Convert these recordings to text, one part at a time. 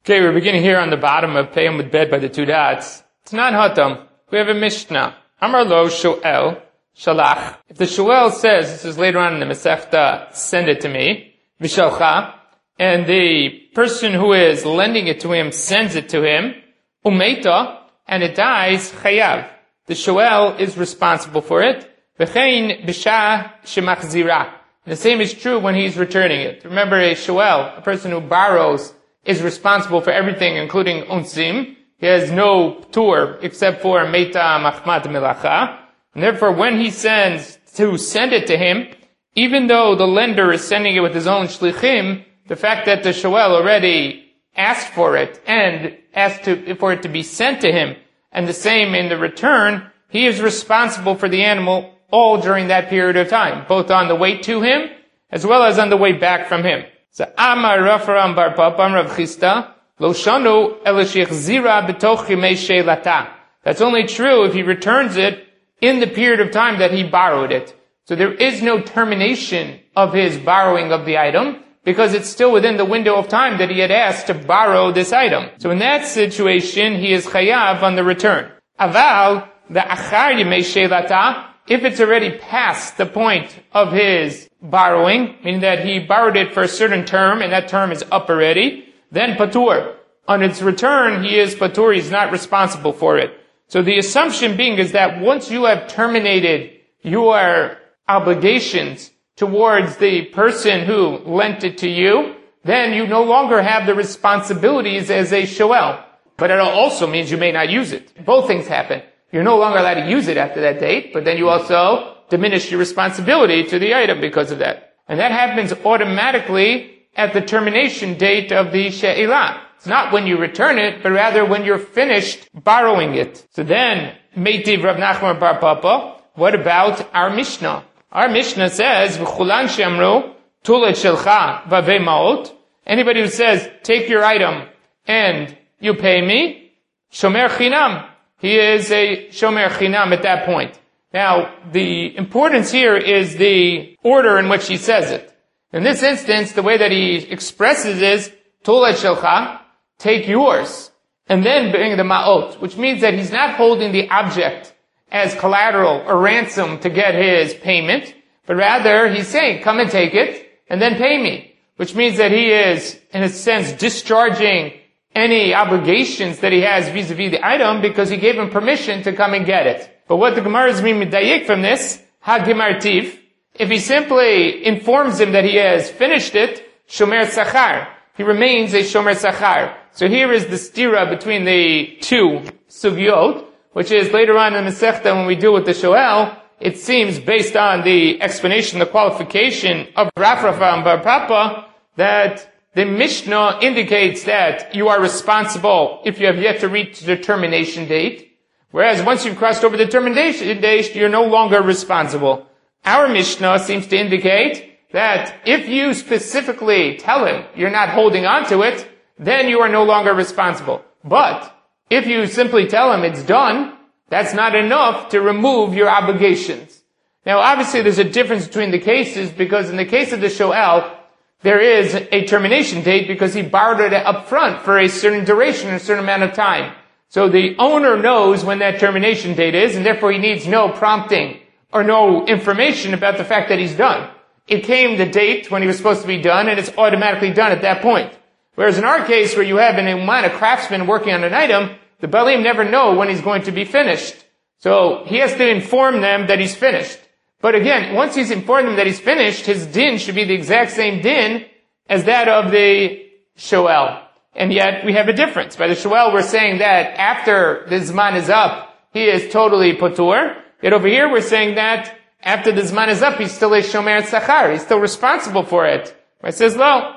Okay, we're beginning here on the bottom of Peyam with bed by the two dots. It's not Hatam. We have a Mishnah. Amar lo shoel shalach. If the shoel says, this is later on in the Masechta, send it to me, vishalcha, and the person who is lending it to him sends it to him, umeita, and it dies, chayav. The shoel is responsible for it. V'chein b'shah shemachzira. The same is true when he's returning it. Remember, a shoel, a person who borrows, is responsible for everything, including unsim. He has no tour except for meita machmat melacha. And therefore, when he sends to send it to him, even though the lender is sending it with his own shlichim, the fact that the shoel already asked for it and asked for it to be sent to him, and the same in the return, he is responsible for the animal all during that period of time, both on the way to him as well as on the way back from him. So Amar Rafaram Bar Papa Rav Chisda Lo Shanu Elashich Zira B'toch Yimei Sheilata. That's only true if he returns it in the period of time that he borrowed it. So there is no termination of his borrowing of the item because it's still within the window of time that he had asked to borrow this item. So in that situation, he is chayav on the return. Aval the Achar Yimei Sheilata. If it's already past the point of his borrowing, meaning that he borrowed it for a certain term and that term is up already, then patur. On its return, he is patur, he's not responsible for it. So the assumption being is that once you have terminated your obligations towards the person who lent it to you, then you no longer have the responsibilities as a shoel. But it also means you may not use it. Both things happen. You're no longer allowed to use it after that date, but then you also diminish your responsibility to the item because of that. And that happens automatically at the termination date of the she'ilah. It's not when you return it, but rather when you're finished borrowing it. So then, Meitiv Rav Nachman Bar Papa, what about our Mishnah? Our Mishnah says, V'chulan she'amru, tulet shelcha vavei ma'ot. Anybody who says, take your item and you pay me, shomer chinam. He is a shomer chinam at that point. Now, the importance here is the order in which he says it. In this instance, the way that he expresses is, Tulet shelcha, take yours, and then bring the ma'ot, which means that he's not holding the object as collateral or ransom to get his payment, but rather he's saying, come and take it, and then pay me, which means that he is, in a sense, discharging any obligations that he has vis-a-vis the item because he gave him permission to come and get it. But what the Gemara is being medayik from this, ha-gimartiv, if he simply informs him that he has finished it, shomer sachar, he remains a shomer sachar. So here is the stira between the two sugyot, which is later on in the Masechta when we deal with the shoel, it seems based on the explanation, the qualification of Rav and Bar Papa, that the Mishnah indicates that you are responsible if you have yet to reach the termination date, whereas once you've crossed over the termination date, you're no longer responsible. Our Mishnah seems to indicate that if you specifically tell him you're not holding on to it, then you are no longer responsible. But if you simply tell him it's done, that's not enough to remove your obligations. Now obviously there's a difference between the cases because in the case of the shoel, there is a termination date because he borrowed it up front for a certain duration, a certain amount of time. So the owner knows when that termination date is, and therefore he needs no prompting or no information about the fact that he's done. It came the date when he was supposed to be done, and it's automatically done at that point. Whereas in our case, where you have an uman, a craftsman working on an item, the balim never know when he's going to be finished. So he has to inform them that he's finished. But again, once he's informed them that he's finished, his din should be the exact same din as that of the shoel. And yet, we have a difference. By the shoel, we're saying that after the zman is up, he is totally patur. Yet over here, we're saying that after the zman is up, he's still a shomer sachar. He's still responsible for it. It says, lo,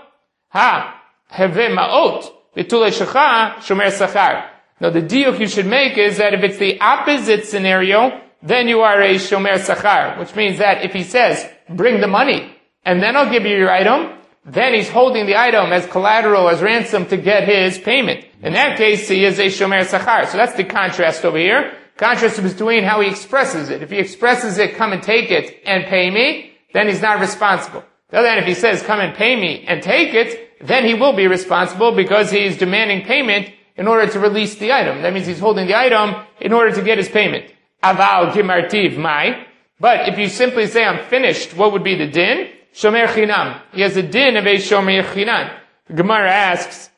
heve ma'ot, v'tulei shecha, shomer sachar. Now, the diuk you should make is that if it's the opposite scenario, then you are a shomer sachar, which means that if he says, bring the money, and then I'll give you your item, then he's holding the item as collateral, as ransom to get his payment. In that case, he is a shomer sachar. So that's the contrast over here. Contrast between how he expresses it. If he expresses it, come and take it and pay me, then he's not responsible. The other hand, if he says, come and pay me and take it, then he will be responsible because he's demanding payment in order to release the item. That means he's holding the item in order to get his payment. Aval gimartiv mai. But if you simply say, I'm finished, what would be the din? Shomer chinam. He has a din of a shomer chinam. Gemara asks,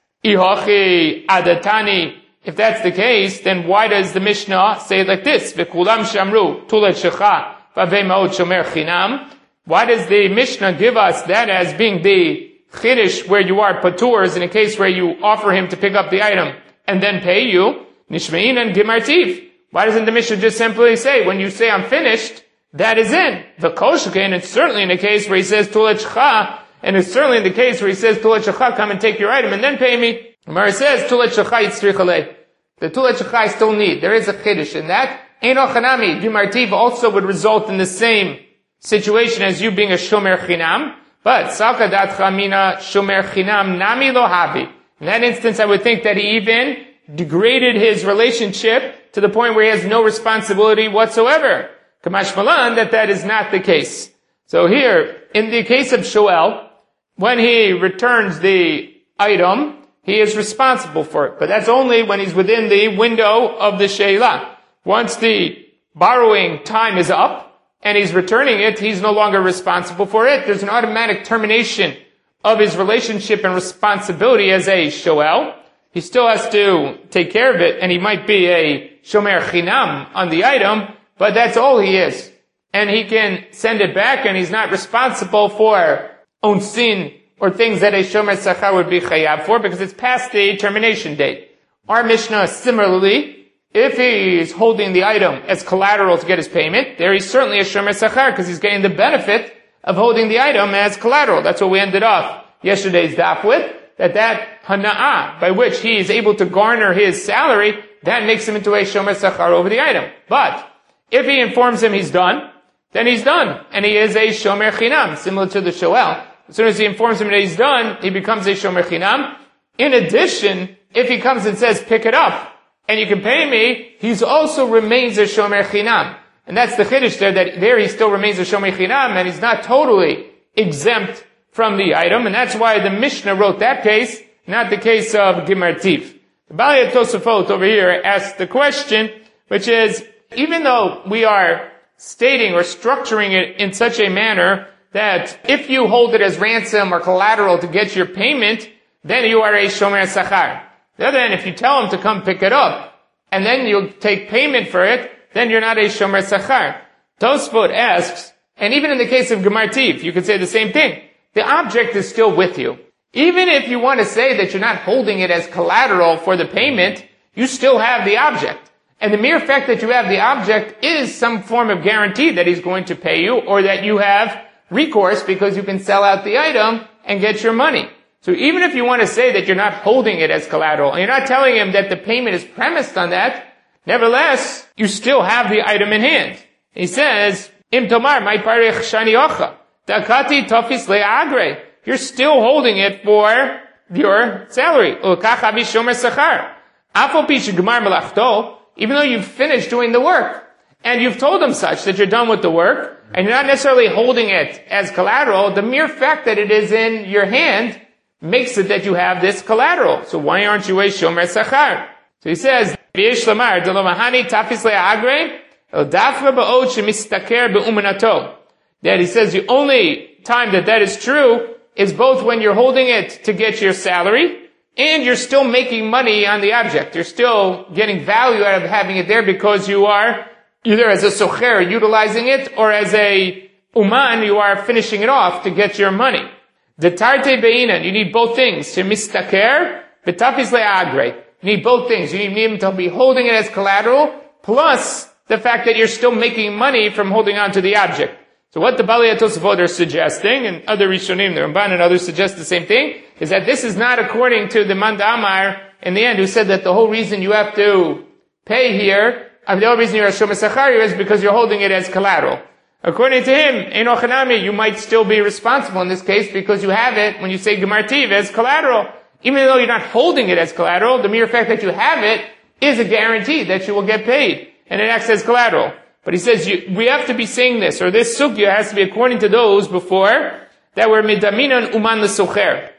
Ihochi adatani. If that's the case, then why does the Mishnah say it like this? V'kulam shamru tulet shecha v'avei ma'od shomer chinam. Why does the Mishnah give us that as being the chiddush where you are paturs in a case where you offer him to pick up the item and then pay you? Nishmein and gimartiv. Why doesn't the Mishnah just simply say, when you say I'm finished, that is in. The koshekin, it's certainly in the case where he says tulet shecha, and it's certainly in the case where he says tulet shecha, come and take your item and then pay me. Gemara says tulet shecha yitzrich alei. The tulet shecha I still need. There is a chiddush in that. Eino chanami, gimartiv also would result in the same situation as you being a shomer chinam. But sakadat chamina shomer chinam nami lo havi. In that instance, I would think that he even degraded his relationship to the point where he has no responsibility whatsoever. Kamash malan, that is not the case. So here, in the case of Shoel, when he returns the item, he is responsible for it. But that's only when he's within the window of the Sheila. Once the borrowing time is up, and he's returning it, he's no longer responsible for it. There's an automatic termination of his relationship and responsibility as a Shoel. He still has to take care of it, and he might be a Shomer Chinam on the item, but that's all he is. And he can send it back, and he's not responsible for onsin or things that a Shomer Sachar would be chayav for, because it's past the termination date. Our Mishnah, similarly, if he is holding the item as collateral to get his payment, there he's certainly a Shomer Sachar, because he's getting the benefit of holding the item as collateral. That's what we ended off yesterday's daf with, that hana'ah, by which he is able to garner his salary, that makes him into a Shomer Sachar over the item. But if he informs him he's done, then he's done, and he is a Shomer Chinam, similar to the Shoel. As soon as he informs him that he's done, he becomes a Shomer Chinam. In addition, if he comes and says, pick it up, and you can pay me, he also remains a Shomer Chinam. And that's the chiddush there, that there he still remains a Shomer Chinam, and he's not totally exempt from the item, and that's why the Mishnah wrote that case, not the case of Gimartiv. The Balei Tosafot over here asks the question, which is, even though we are stating or structuring it in such a manner that if you hold it as ransom or collateral to get your payment, then you are a Shomer Sachar. The other hand, if you tell him to come pick it up, and then you'll take payment for it, then you're not a Shomer Sachar. Tosfot asks, and even in the case of Gemartiv, you could say the same thing. The object is still with you. Even if you want to say that you're not holding it as collateral for the payment, you still have the object. And the mere fact that you have the object is some form of guarantee that he's going to pay you, or that you have recourse because you can sell out the item and get your money. So even if you want to say that you're not holding it as collateral, and you're not telling him that the payment is premised on that, nevertheless, you still have the item in hand. He says, Im tomar mai parich shani ocha, dakati tofis le'agre. You're still holding it for your salary. Ulkach avi shomer sachar. Afal pi shegmar melachto, even though you've finished doing the work, and you've told him such that you're done with the work, and you're not necessarily holding it as collateral, the mere fact that it is in your hand makes it that you have this collateral. So why aren't you a shomer sachar? So he says, V'yesh lamar, delovahani tafis le'agre, el dafra ba'od shemistaker be'umenato. That he says the only time that is true is both when you're holding it to get your salary, and you're still making money on the object. You're still getting value out of having it there because you are either as a socher utilizing it, or as a uman, you are finishing it off to get your money. The tarte be'inan, you need both things. To mistaker, betafis le'agre. You need both things. You need him to be holding it as collateral, plus the fact that you're still making money from holding on to the object. So what the Balei Tosafot are suggesting, and other Rishonim, the Ramban and others suggest the same thing, is that this is not according to the Manda Amar in the end, who said that the whole reason you have to pay here, the only reason you're a Shomer Sachar is because you're holding it as collateral. According to him, Eino Chanami, you might still be responsible in this case because you have it, when you say Gemartiv, as collateral. Even though you're not holding it as collateral, the mere fact that you have it is a guarantee that you will get paid, and it acts as collateral. But he says, we have to be saying this, or this sugya has to be according to those before, that were midaminan uman l'socher.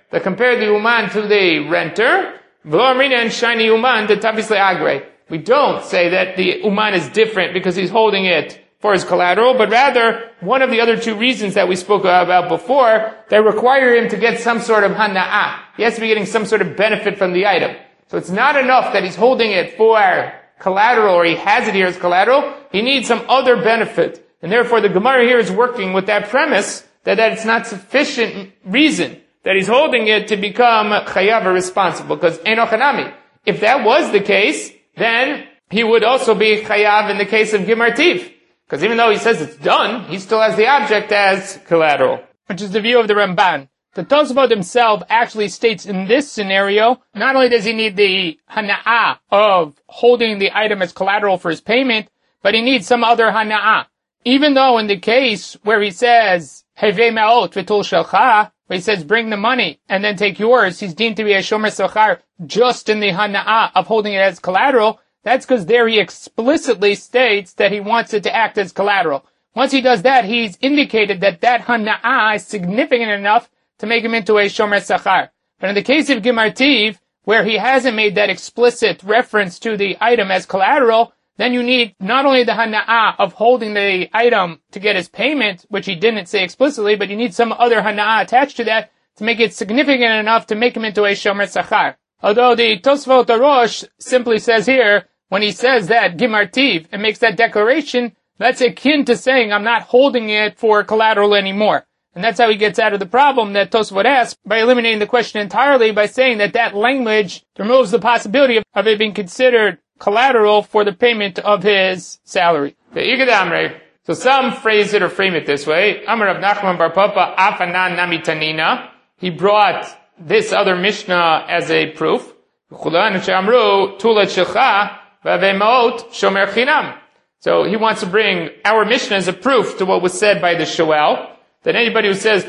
that compared the uman to the renter. V'lo amrina and shiny uman the tabis le'agre. We don't say that the uman is different because he's holding it for his collateral, but rather one of the other two reasons that we spoke about before that require him to get some sort of hana'ah. He has to be getting some sort of benefit from the item. So it's not enough that he's holding it for collateral or he has it here as collateral. He needs some other benefit. And therefore the Gemara here is working with that premise that it's not sufficient reason that he's holding it to become chayav or responsible. Because eno chanami. If that was the case, then he would also be chayav in the case of gimartiv. Because even though he says it's done, he still has the object as collateral. Which is the view of the Ramban. The Tosafot himself actually states in this scenario, not only does he need the hana'ah of holding the item as collateral for his payment, but he needs some other hana'ah. Even though in the case where he says, Hevei ma'ot v'tul shelcha, where he says bring the money and then take yours, he's deemed to be a shomer sachar just in the hana'ah of holding it as collateral. That's because there he explicitly states that he wants it to act as collateral. Once he does that, he's indicated that that hana'ah is significant enough to make him into a shomer sachar. But in the case of gimartiv, where he hasn't made that explicit reference to the item as collateral, then you need not only the hana'ah of holding the item to get his payment, which he didn't say explicitly, but you need some other hana'ah attached to that to make it significant enough to make him into a shomer sachar. Although the Tosfot Arosh simply says here, when he says that gimartiv and makes that declaration, that's akin to saying I'm not holding it for collateral anymore. And that's how he gets out of the problem that Tosfot asks by eliminating the question entirely by saying that that language removes the possibility of it being considered collateral for the payment of his salary. So some phrase it or frame it this way. Amar Rav Nachman bar Papa afanan nami tanina. He brought this other Mishnah as a proof. So he wants to bring our Mishnah as a proof to what was said by the Shoel, that anybody who says,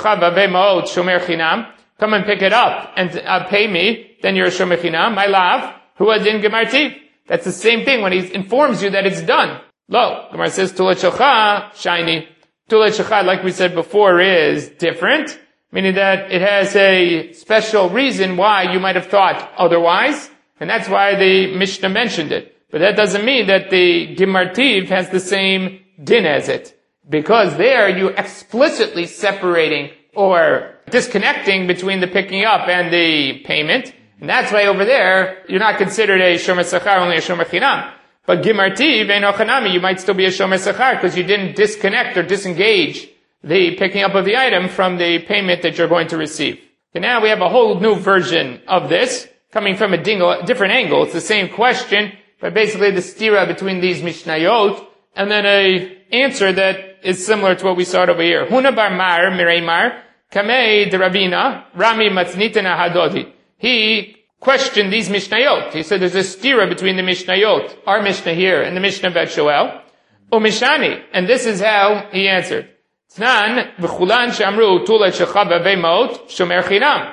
shomer chinam, come and pick it up and pay me, then you're a shomer chinam, my lav, hu adin gemartiv. That's the same thing when he informs you that it's done. Lo, Gemara says, tulat shachah, shiny. Tulat shachah, like we said before, is different, meaning that it has a special reason why you might have thought otherwise, and that's why the Mishnah mentioned it. But that doesn't mean that the gimartiv has the same din as it. Because there you explicitly separating or disconnecting between the picking up and the payment. And that's why over there, you're not considered a shomer sachar, only a shomer chinam. But gimartiv, eino chanami, you might still be a shomer sachar because you didn't disconnect or disengage the picking up of the item from the payment that you're going to receive. Okay, now we have a whole new version of this, coming from a different angle. It's the same question, but basically the stira between these mishnayot, and then a answer that is similar to what we saw over here. Huna bar mar, mireimar, kamei de Rabina, rami matznitena hadodi. He questioned these mishnayot. He said there's a stira between the mishnayot, our mishnah here, and the mishnah about Shoel. Umishani, and this is how he answered. Tnan, v'chulan shamru tulat shecha b'veimot, shomer chinam.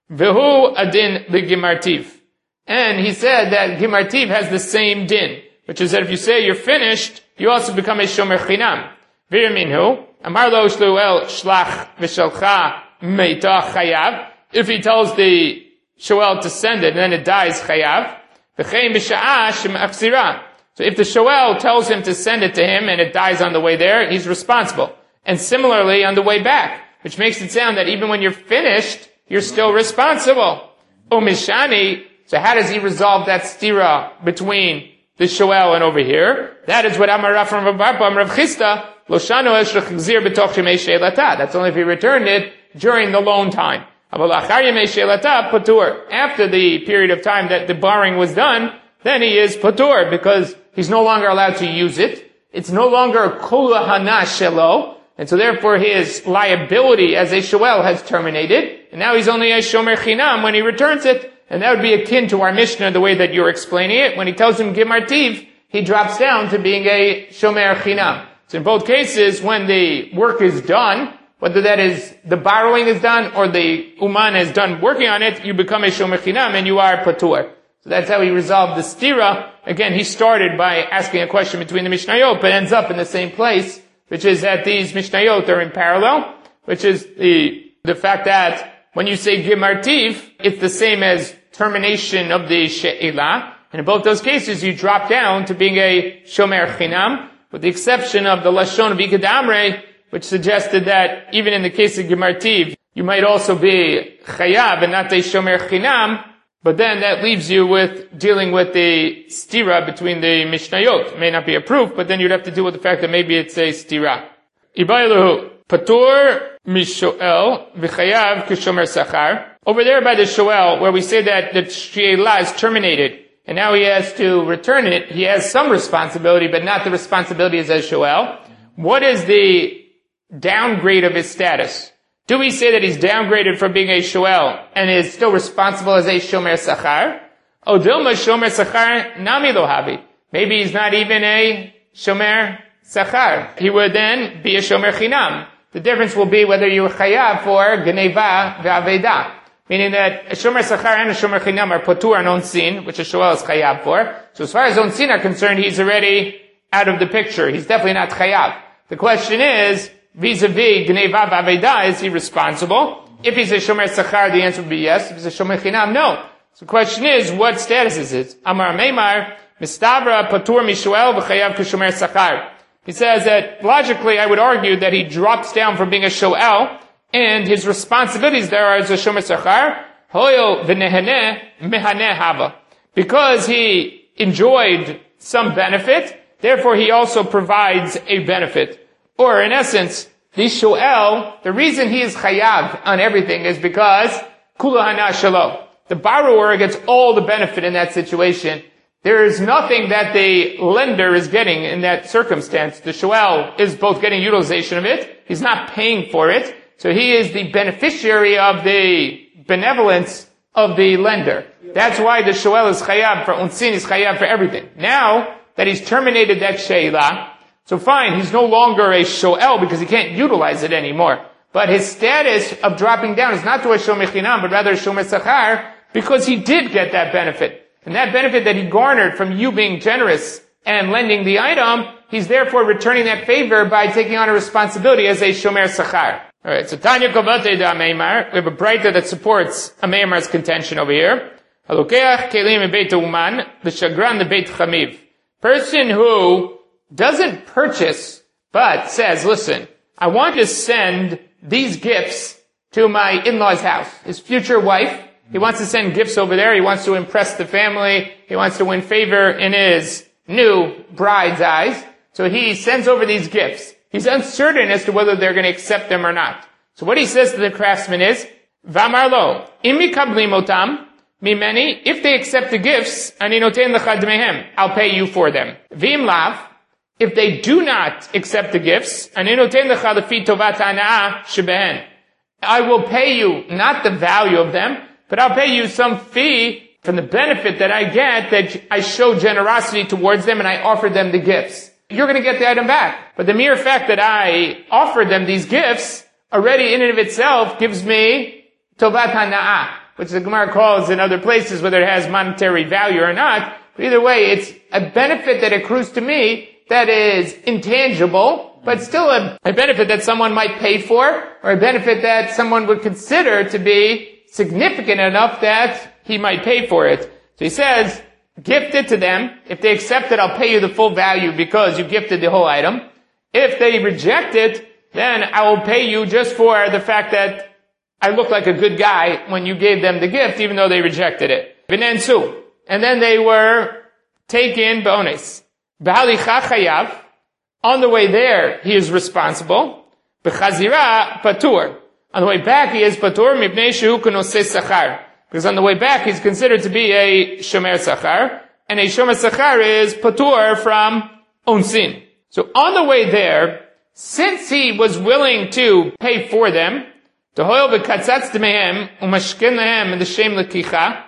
V'hu adin l'gimartiv. And he said that gimartiv has the same din, which is that if you say you're finished, you also become a shomer chinam. V'ir minhu, amar lo shluel shlach v'shalcha meita chayav. If he tells the shoel to send it and then it dies chayav. V'chein b'sha'ah shem'achzira. So if the shoel tells him to send it to him and it dies on the way there, he's responsible. And similarly on the way back, which makes it sound that even when you're finished, you're still responsible. Umishani, so how does he resolve that stira between the shoel and over here? That is what Amar Rav from Rav Chisda, lo shanu es shechzir b'toch yemei she'elata. That's only if he returned it during the loan time. Aval achar yemei she'elata patur. After the period of time that the borrowing was done, then he is patur because he's no longer allowed to use it. It's no longer kol hana shelo. And so therefore his liability as a shoel has terminated, and now he's only a shomer chinam when he returns it, and that would be akin to our Mishnah the way that you're explaining it. When he tells him gimartiv, he drops down to being a shomer chinam. So in both cases, when the work is done, whether that is the borrowing is done or the uman is done working on it, you become a shomer chinam and you are patur. So that's how he resolved the stira. Again, he started by asking a question between the Mishnayot, but ends up in the same place, which is that these Mishnayot are in parallel, which is the fact that When you say Gimartiv, it's the same as termination of the She'elah. And in both those cases, you drop down to being a Shomer Chinam, with the exception of the Lashon of Ikad Amrei, which suggested that even in the case of Gimartiv, you might also be Chayav and not a Shomer Chinam, but then that leaves you with dealing with the stira between the Mishnayot. It may not be a proof, but then you'd have to deal with the fact that maybe it's a stira. Ibayluhu, Patur Mishoel V'chayav Kishomer Sachar. Over there by the Shoel, where we say that the She'elah is terminated, and now he has to return it, he has some responsibility, but not the responsibility as a Shoel. What is the downgrade of his status? Do we say that he's downgraded from being a Shoel and is still responsible as a Shomer Sachar? O Dilma Shomer Sachar Nami Lohavi. Maybe he's not even a Shomer Sachar. He would then be a Shomer Chinam. The difference will be whether you chayav for Geneva ve'aveda. Meaning that a Shomer Sachar and a Shomer Chinam are Patur and Onsin, which a Shoel is chayav for. So as far as Onsin are concerned, he's already out of the picture. He's definitely not chayav. The question is, vis-a-vis Geneva ve'aveda, is he responsible? If he's a Shomer Sachar, the answer would be yes. If he's a Shomer Chinam, no. So the question is, what status is it? Amar Meimar, Mistavra Patur Mishuel v'chayav k'Shomer Sachar. He says that, logically, I would argue that he drops down from being a Shoel, and his responsibilities there are as a Shomer Sachar, Hoyo v'nehene mehane hava. Because he enjoyed some benefit, therefore he also provides a benefit. Or, in essence, the Shoel, the reason he is chayav on everything is because kula hana shalo. The borrower gets all the benefit in that situation. There is nothing that the lender is getting in that circumstance. The Shoel is both getting utilization of it. He's not paying for it. So he is the beneficiary of the benevolence of the lender. That's why the Shoel is chayav for Unsin, is chayav for everything. Now that he's terminated that She'elah, so fine, he's no longer a Shoel because he can't utilize it anymore. But his status of dropping down is not to a Shomer Chinam, but rather a Shomer Sachar, because he did get that benefit. And that benefit that he garnered from you being generous and lending the item, he's therefore returning that favor by taking on a responsibility as a Shomer Sachar. Alright, so Tanya Kovate da Meimar, we have a brighter that supports a Meimar's contention over here. Halokeach kelim beit uman, v'shagran the beit chamiv. Person who doesn't purchase, but says, listen, I want to send these gifts to my in-law's house, his future wife. He wants to send gifts over there. He wants to impress the family. He wants to win favor in his new bride's eyes. So he sends over these gifts. He's uncertain as to whether they're going to accept them or not. So what he says to the craftsman is, Vamarlo, imi kablim otam, mimeni, if they accept the gifts, ani noten lecha dmehem, I'll pay you for them. Vim lav, if they do not accept the gifts, ani noten lecha lefi tovat hana'ah shebehen, I will pay you not the value of them, but I'll pay you some fee from the benefit that I get that I show generosity towards them and I offer them the gifts. You're going to get the item back. But the mere fact that I offered them these gifts already in and of itself gives me tovat hana'ah, which the Gemara calls in other places whether it has monetary value or not. But either way, it's a benefit that accrues to me that is intangible, but still a benefit that someone might pay for, or a benefit that someone would consider to be significant enough that he might pay for it. So he says, gift it to them. If they accept it, I'll pay you the full value because you gifted the whole item. If they reject it, then I will pay you just for the fact that I look like a good guy when you gave them the gift, even though they rejected it. V'nensu. And then they were taken bonus. B'halicha chayav. On the way there, he is responsible. B'chazira patur. On the way back, he is patur mipnei shehu k'nosei sachar. Because on the way back, he's considered to be a shomer sachar. And a shomer sachar is patur from onsin. So on the way there, since he was willing to pay for them, tohoil v'katzatz d'mehem umashkin lehem l'shem l'kicha,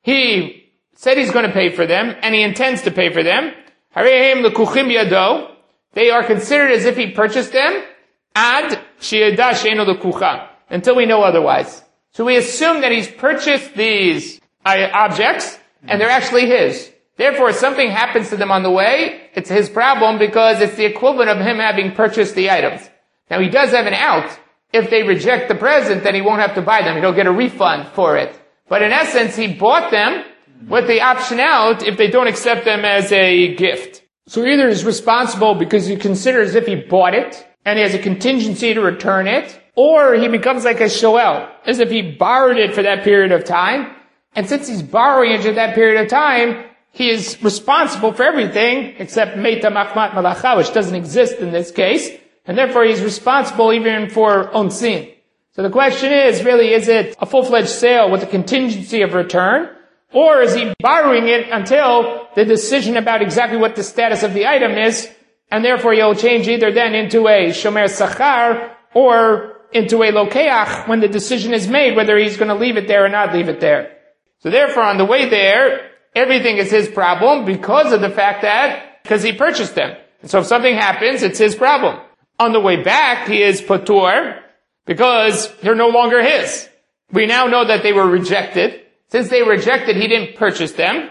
he said he's going to pay for them, and he intends to pay for them. Harehem l'kuchim yado. They are considered as if he purchased them. Ad sheyada she'eno l'kucha. Until we know otherwise. So we assume that he's purchased these objects, and they're actually his. Therefore, if something happens to them on the way, it's his problem because it's the equivalent of him having purchased the items. Now, he does have an out, if they reject the present, then he won't have to buy them. He'll get a refund for it. But in essence, he bought them with the option out if they don't accept them as a gift. So either he's responsible because he considers as if he bought it, and he has a contingency to return it, or he becomes like a shoel, as if he borrowed it for that period of time, and since he's borrowing it for that period of time, he is responsible for everything except Meita Machmat Malacha, which doesn't exist in this case, and therefore he's responsible even for onsin. So the question is, really, is it a full-fledged sale with a contingency of return, or is he borrowing it until the decision about exactly what the status of the item is, and therefore he'll change either then into a shomer sachar or into a lokeach when the decision is made whether he's going to leave it there or not leave it there. So therefore, on the way there, everything is his problem because of the fact because he purchased them. And so if something happens, it's his problem. On the way back, he is patur because they're no longer his. We now know that they were rejected. Since they were rejected, he didn't purchase them,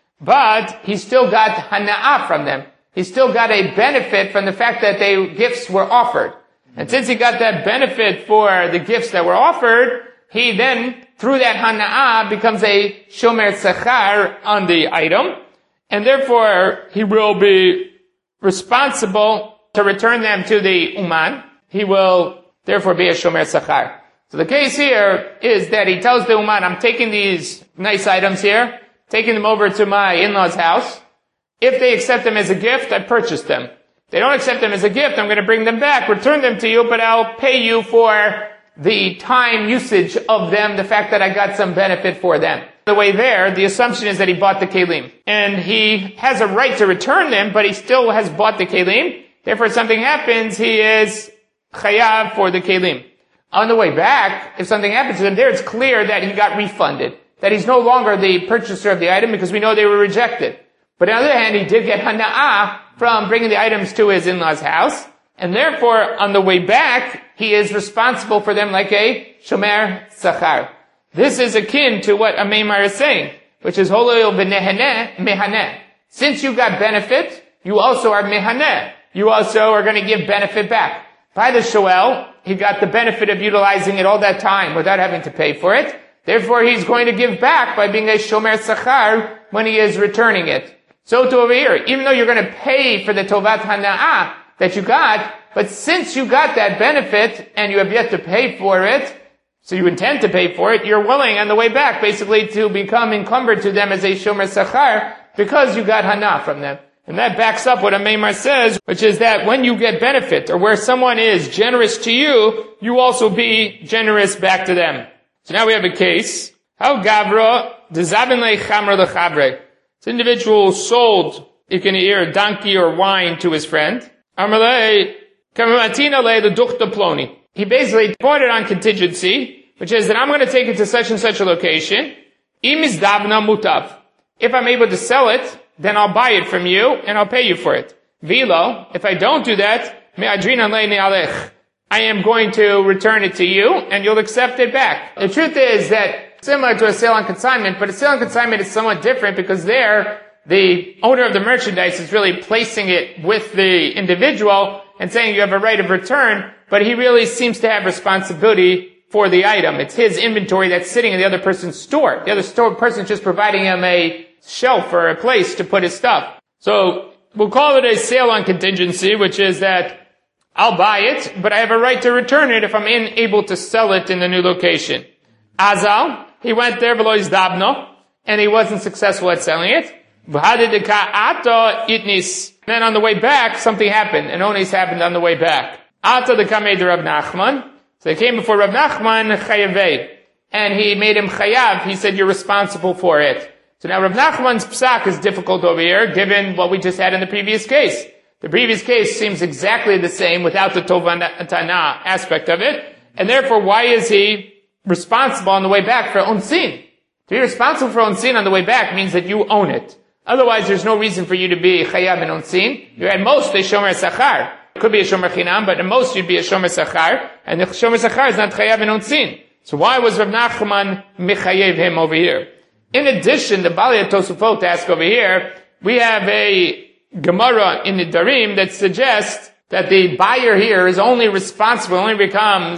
but he still got hana'ah from them. He still got a benefit from the fact that gifts were offered. And since he got that benefit for the gifts that were offered, he then, through that hana'ah, becomes a shomer sachar on the item, and therefore he will be responsible to return them to the uman. He will therefore be a shomer sachar. So the case here is that he tells the uman, I'm taking these nice items here, taking them over to my in-laws' house. If they accept them as a gift, I purchase them. If they don't accept them as a gift, I'm going to bring them back, return them to you, but I'll pay you for the time usage of them, the fact that I got some benefit for them. The way there, the assumption is that he bought the kelim. And he has a right to return them, but he still has bought the kelim. Therefore, if something happens, he is chayav for the kelim. On the way back, if something happens to him, there it's clear that he got refunded. That he's no longer the purchaser of the item because we know they were rejected. But on the other hand, he did get hana'ah from bringing the items to his in-law's house. And therefore, on the way back, he is responsible for them like a shomer sachar. This is akin to what Ameimar is saying, which is holoil v'nehaneh mehaneh. Since you got benefit, you also are mehaneh. You also are going to give benefit back. By the shoel, he got the benefit of utilizing it all that time without having to pay for it. Therefore, he's going to give back by being a shomer sachar when he is returning it. So to over here, even though you're going to pay for the tovat hana'ah that you got, but since you got that benefit and you have yet to pay for it, so you intend to pay for it, you're willing on the way back basically to become encumbered to them as a shomer sachar because you got hana from them. And that backs up what Ameimar says, which is that when you get benefit or where someone is generous to you, you also be generous back to them. So now we have a case. How gavra dezabin lechamra lechabre. This individual sold, you can hear, a donkey or wine to his friend. Amalei kamatina le leduchta ploni. He basically bought it on contingency, which is that I'm going to take it to such and such a location. Im izdavna mutav. If I'm able to sell it, then I'll buy it from you and I'll pay you for it. Vilo, if I don't do that, me'adrina le'ni alech. I am going to return it to you and you'll accept it back. The truth is that similar to a sale on consignment, but a sale on consignment is somewhat different because there, the owner of the merchandise is really placing it with the individual and saying you have a right of return, but he really seems to have responsibility for the item. It's his inventory that's sitting in the other person's store. The other person's just providing him a shelf or a place to put his stuff. So we'll call it a sale on contingency, which is that I'll buy it, but I have a right to return it if I'm unable to sell it in the new location. Azal, he went there, v'lo izdabno, and he wasn't successful at selling it. Then on the way back, something happened. An onis happened on the way back. Ata the kamed Rav Nachman. So they came before Rav Nachman, chayavei. And he made him chayav. He said, you're responsible for it. So now Rav Nachman's psak is difficult over here, given what we just had in the previous case. The previous case seems exactly the same without the Tovanatana aspect of it. And therefore, why is he responsible on the way back for onsin? To be responsible for onsin on the way back means that you own it. Otherwise, there's no reason for you to be chayav in onsin. You're at most a shomer sachar. It could be a shomer chinam, but at most you'd be a shomer sachar. And the shomer sachar is not chayav in onsin. So why was Rav Nachman mechayev him over here? In addition, the Balei Tosafot ask over here, we have a Gemara in the Darim that suggests that the buyer here is only responsible, only becomes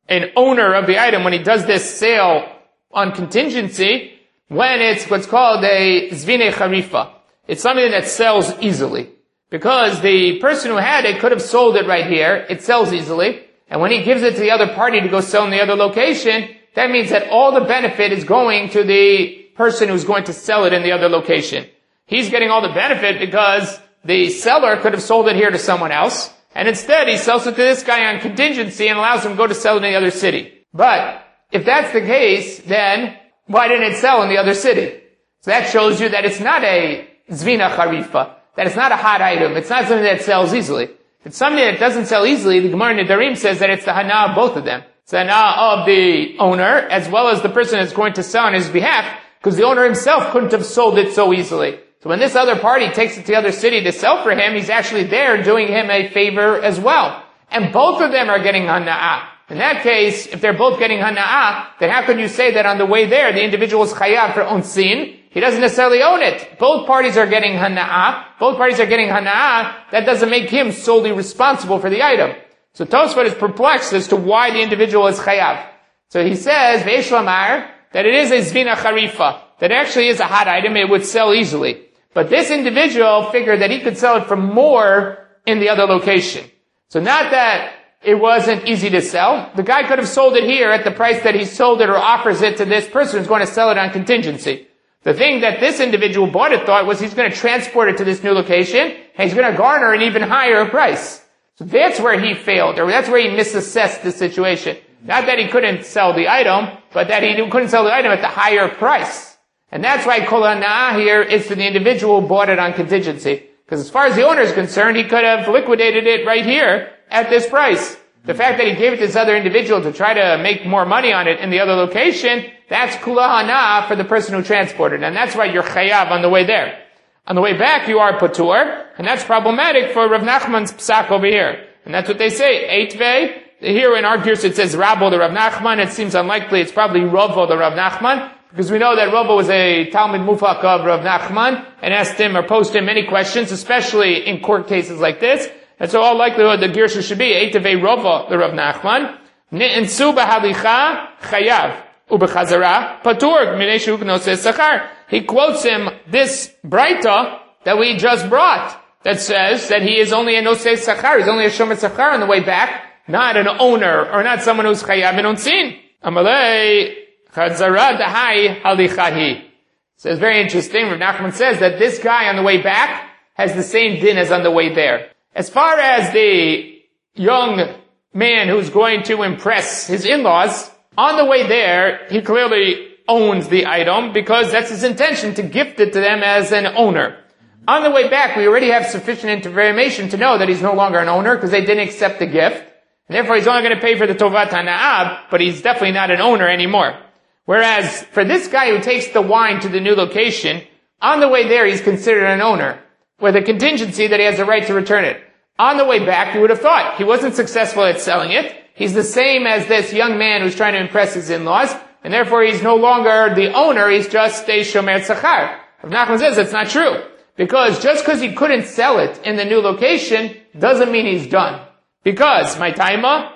an owner of the item when he does this sale on contingency when it's what's called a zvine charifa. It's something that sells easily. Because the person who had it could have sold it right here. It sells easily. And when he gives it to the other party to go sell in the other location, that means that all the benefit is going to the person who's going to sell it in the other location. He's getting all the benefit because the seller could have sold it here to someone else. And instead, he sells it to this guy on contingency and allows him to go to sell it in the other city. But if that's the case, then why didn't it sell in the other city? So that shows you that it's not a zvina charifa, that it's not a hot item. It's not something that sells easily. It's something that doesn't sell easily. The Gemara Nedarim says that it's the hana of both of them. It's the hana of the owner as well as the person that's going to sell on his behalf, because the owner himself couldn't have sold it so easily. So when this other party takes it to the other city to sell for him, he's actually there doing him a favor as well. And both of them are getting hana'ah. In that case, if they're both getting hana'ah, then how can you say that on the way there, the individual is chayav for onsin? He doesn't necessarily own it. Both parties are getting hana'ah. Both parties are getting hana'ah. That doesn't make him solely responsible for the item. So Tosfot is perplexed as to why the individual is chayav. So he says, V'esh lamar, that it is a zvina charifa, that actually is a hot item, it would sell easily. But this individual figured that he could sell it for more in the other location. So not that it wasn't easy to sell. The guy could have sold it here at the price that he sold it or offers it to this person who's going to sell it on contingency. The thing that this individual bought it thought was he's going to transport it to this new location and he's going to garner an even higher price. So that's where he failed, or that's where he misassessed the situation. Not that he couldn't sell the item, but that he couldn't sell the item at the higher price. And that's why kol hana'ah here is for the individual who bought it on contingency. Because as far as the owner is concerned, he could have liquidated it right here at this price. The fact that he gave it to this other individual to try to make more money on it in the other location, that's kula hana'ah for the person who transported. And that's why you're chayav on the way there. On the way back, you are patur, and that's problematic for Rav Nachman's psak over here. And that's what they say, eitvei. Here in our gears it says Rabbo the Rav Nachman. It seems unlikely it's probably Ravo the Rav Nachman, because we know that Ravo was a Talmud Mufak of Rav Nachman and asked him or posed him many questions, especially in court cases like this. And so all likelihood the Girsha should be eitvei Ravo the Rav Nachman. Ni'ensu b'halicha chayav u'b'chazara patur minei shuk noseh sachar. He quotes him this Braita that we just brought that says that he is only a noseh sachar, he's only a shomer sachar on the way back, not an owner or not someone who's chayav and onsin. Amalei chazara dahai halichahi. So it's very interesting. Rav Nachman says that this guy on the way back has the same din as on the way there. As far as the young man who's going to impress his in-laws, on the way there, he clearly owns the item because that's his intention to gift it to them as an owner. On the way back, we already have sufficient information to know that he's no longer an owner because they didn't accept the gift. And therefore, he's only going to pay for the tovat hana'ah, but he's definitely not an owner anymore. Whereas, for this guy who takes the wine to the new location, on the way there, he's considered an owner, with a contingency that he has the right to return it. On the way back, you would have thought he wasn't successful at selling it. He's the same as this young man who's trying to impress his in-laws, and therefore he's no longer the owner, he's just a shomer tzachar. Rav Nachman says that's not true. Because just because he couldn't sell it in the new location, doesn't mean he's done. Because, my taima,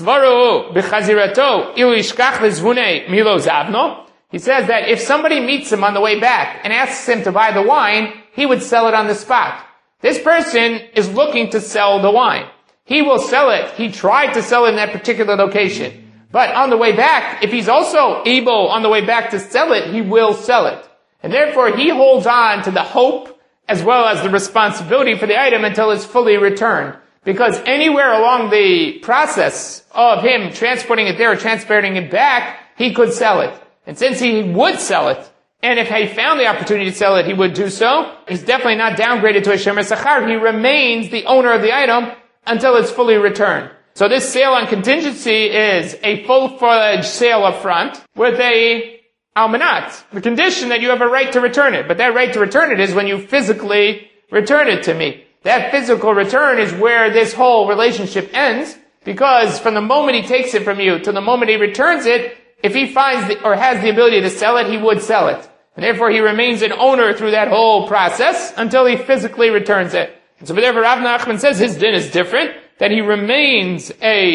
svaru b'chazirato ilu yishkach lezvunei milo zavno. He says that if somebody meets him on the way back and asks him to buy the wine, he would sell it on the spot. This person is looking to sell the wine. He will sell it. He tried to sell it in that particular location. But on the way back, if he's also able on the way back to sell it, he will sell it. And therefore, he holds on to the hope as well as the responsibility for the item until it's fully returned. Because anywhere along the process of him transporting it there or transporting it back, he could sell it. And since he would sell it, and if he found the opportunity to sell it, he would do so, he's definitely not downgraded to a shomer sachar. He remains the owner of the item until it's fully returned. So this sale on contingency is a full-fledged sale up front with a almanat. The condition that you have a right to return it. But that right to return it is when you physically return it to me. That physical return is where this whole relationship ends, because from the moment he takes it from you to the moment he returns it, if he finds or has the ability to sell it, he would sell it. And therefore he remains an owner through that whole process until he physically returns it. And so therefore Rav Nachman says his din is different, that he remains a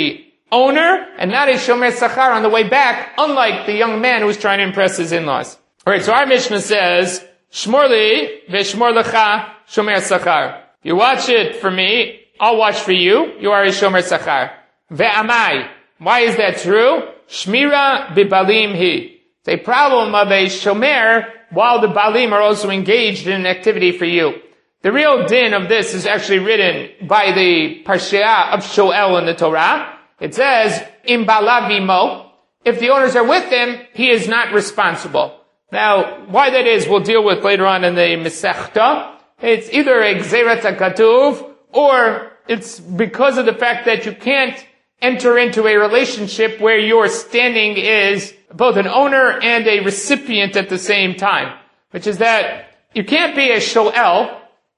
owner and not a shomer sachar on the way back, unlike the young man who was trying to impress his in-laws. Alright, so our Mishnah says, Shmor li v'shmor lecha shomer sachar. You watch it for me, I'll watch for you, you are a shomer sachar. Ve'amai. Why is that true? Shmira bibalim hi. It's a problem of a shomer while the balim are also engaged in an activity for you. The real din of this is actually written by the Parsha of Shoel in the Torah. It says, Im balavimo. If the owners are with him, he is not responsible. Now, why that is, we'll deal with later on in the Masechta. It's either a Gzerat HaKatuv, or it's because of the fact that you can't enter into a relationship where your standing is both an owner and a recipient at the same time. Which is that you can't be a shoel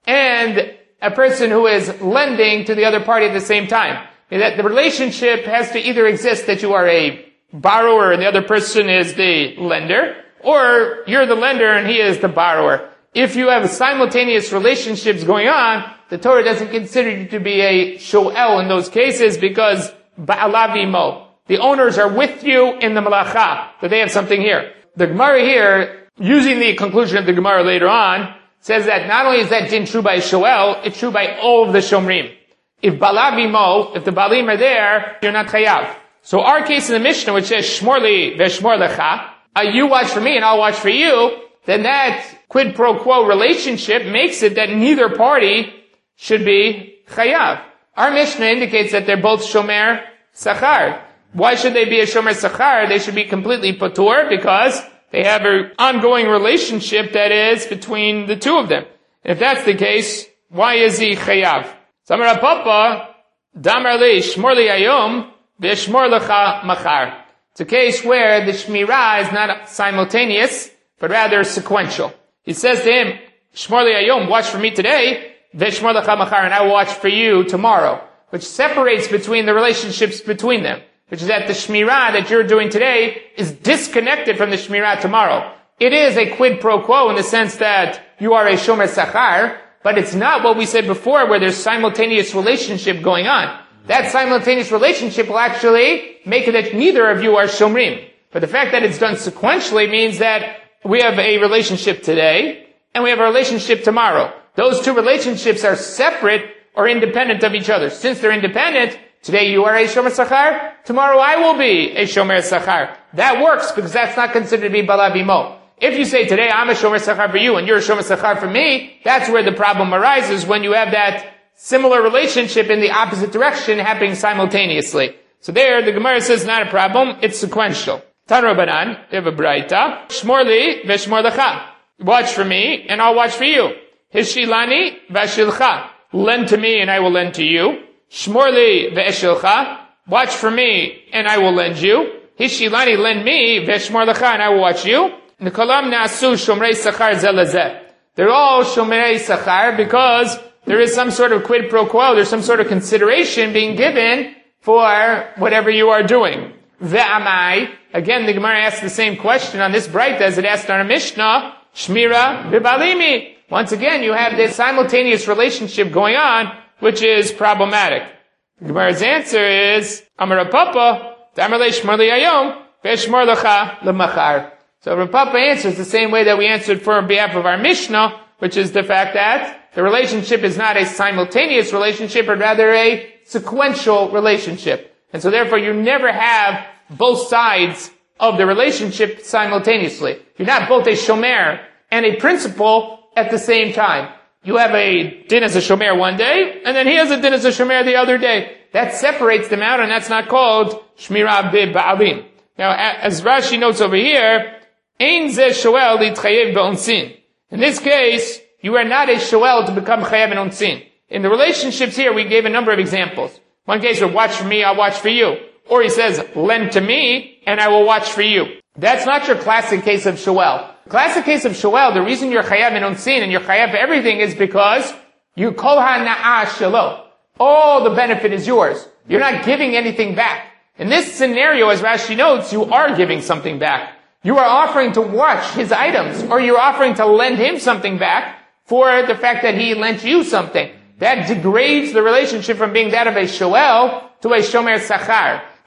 and a person who is lending to the other party at the same time. That the relationship has to either exist that you are a borrower and the other person is the lender, or you're the lender and he is the borrower. If you have simultaneous relationships going on, the Torah doesn't consider you to be a shoel in those cases because ba'alavimo. The owners are with you in the malacha, that they have something here. The Gemara here, using the conclusion of the Gemara later on, says that not only is that din true by shoel, it's true by all of the shomrim. If balavimo, if the balim are there, you're not chayav. So our case in the Mishnah, which says shmor li v'shmor lecha, you watch for me and I'll watch for you, then that quid pro quo relationship makes it that neither party should be chayav. Our Mishnah indicates that they're both shomer sachar. Why should they be a shomer sachar? They should be completely patur because they have an ongoing relationship that is between the two of them. If that's the case, why is he chayav? Samar Papa, damar li shmor li ayom v'shmor lecha machar. It's a case where the shmirah is not simultaneous, but rather sequential. He says to him, shmor li ayom, watch for me today, v'shmor lecha machar, and I will watch for you tomorrow. Which separates between the relationships between them. Which is that the shmirah that you're doing today is disconnected from the shmirah tomorrow. It is a quid pro quo in the sense that you are a shomer sachar, but it's not what we said before where there's simultaneous relationship going on. That simultaneous relationship will actually make it that neither of you are shomrim. But the fact that it's done sequentially means that we have a relationship today and we have a relationship tomorrow. Those two relationships are separate or independent of each other. Since they're independent, today you are a shomer sachar, tomorrow I will be a shomer sachar. That works because that's not considered to be balavimo. If you say today I'm a shomer sachar for you and you're a shomer sachar for me, that's where the problem arises when you have that similar relationship in the opposite direction happening simultaneously. So there, the Gemara says not a problem, it's sequential. Tan Rabbanan, we have a braita, shmor li v'shmor lecha. Watch for me and I'll watch for you. Hishilani v'ashilcha. Lend to me and I will lend to you. Shmor li ve'eshilcha. Watch for me and I will lend you. Hishilani, lend me, ve'shmor lecha, and I will watch you. Nikolam na'asu shomrei sachar zeh lezeh. They're all shomrei sachar because there is some sort of quid pro quo, there's some sort of consideration being given for whatever you are doing. Ve'amai. Again, the Gemara asks the same question on this braita as it asked on our Mishnah. Shmira bibalimi. Once again, you have this simultaneous relationship going on, which is problematic. The Gemara's answer is, Amar Rav Papa, Damar le shmor li ayom, ve'shmor lecha lemachar. So Rav Papa answers the same way that we answered for on behalf of our Mishnah, which is the fact that the relationship is not a simultaneous relationship, but rather a sequential relationship. And so therefore you never have both sides of the relationship simultaneously. You're not both a shomer and a principal at the same time. You have a din as a shomer one day, and then he has a din as a shomer the other day. That separates them out, and that's not called shmirah b'ba'alim. Now, as Rashi notes over here, ein zeh shoel litchayev be'onsin. In this case, you are not a shoel to become chayev and onsin. In the relationships here, we gave a number of examples. One case where watch for me, I'll watch for you. Or he says, lend to me, and I will watch for you. That's not your classic case of shoel. Classic case of shoel, the reason you're chayav and onsin and you're chayav for everything is because you kol ha'na'ah shelo. All the benefit is yours. You're not giving anything back. In this scenario, as Rashi notes, you are giving something back. You are offering to watch his items, or you're offering to lend him something back for the fact that he lent you something. That degrades the relationship from being that of a shoel to a shomer sachar.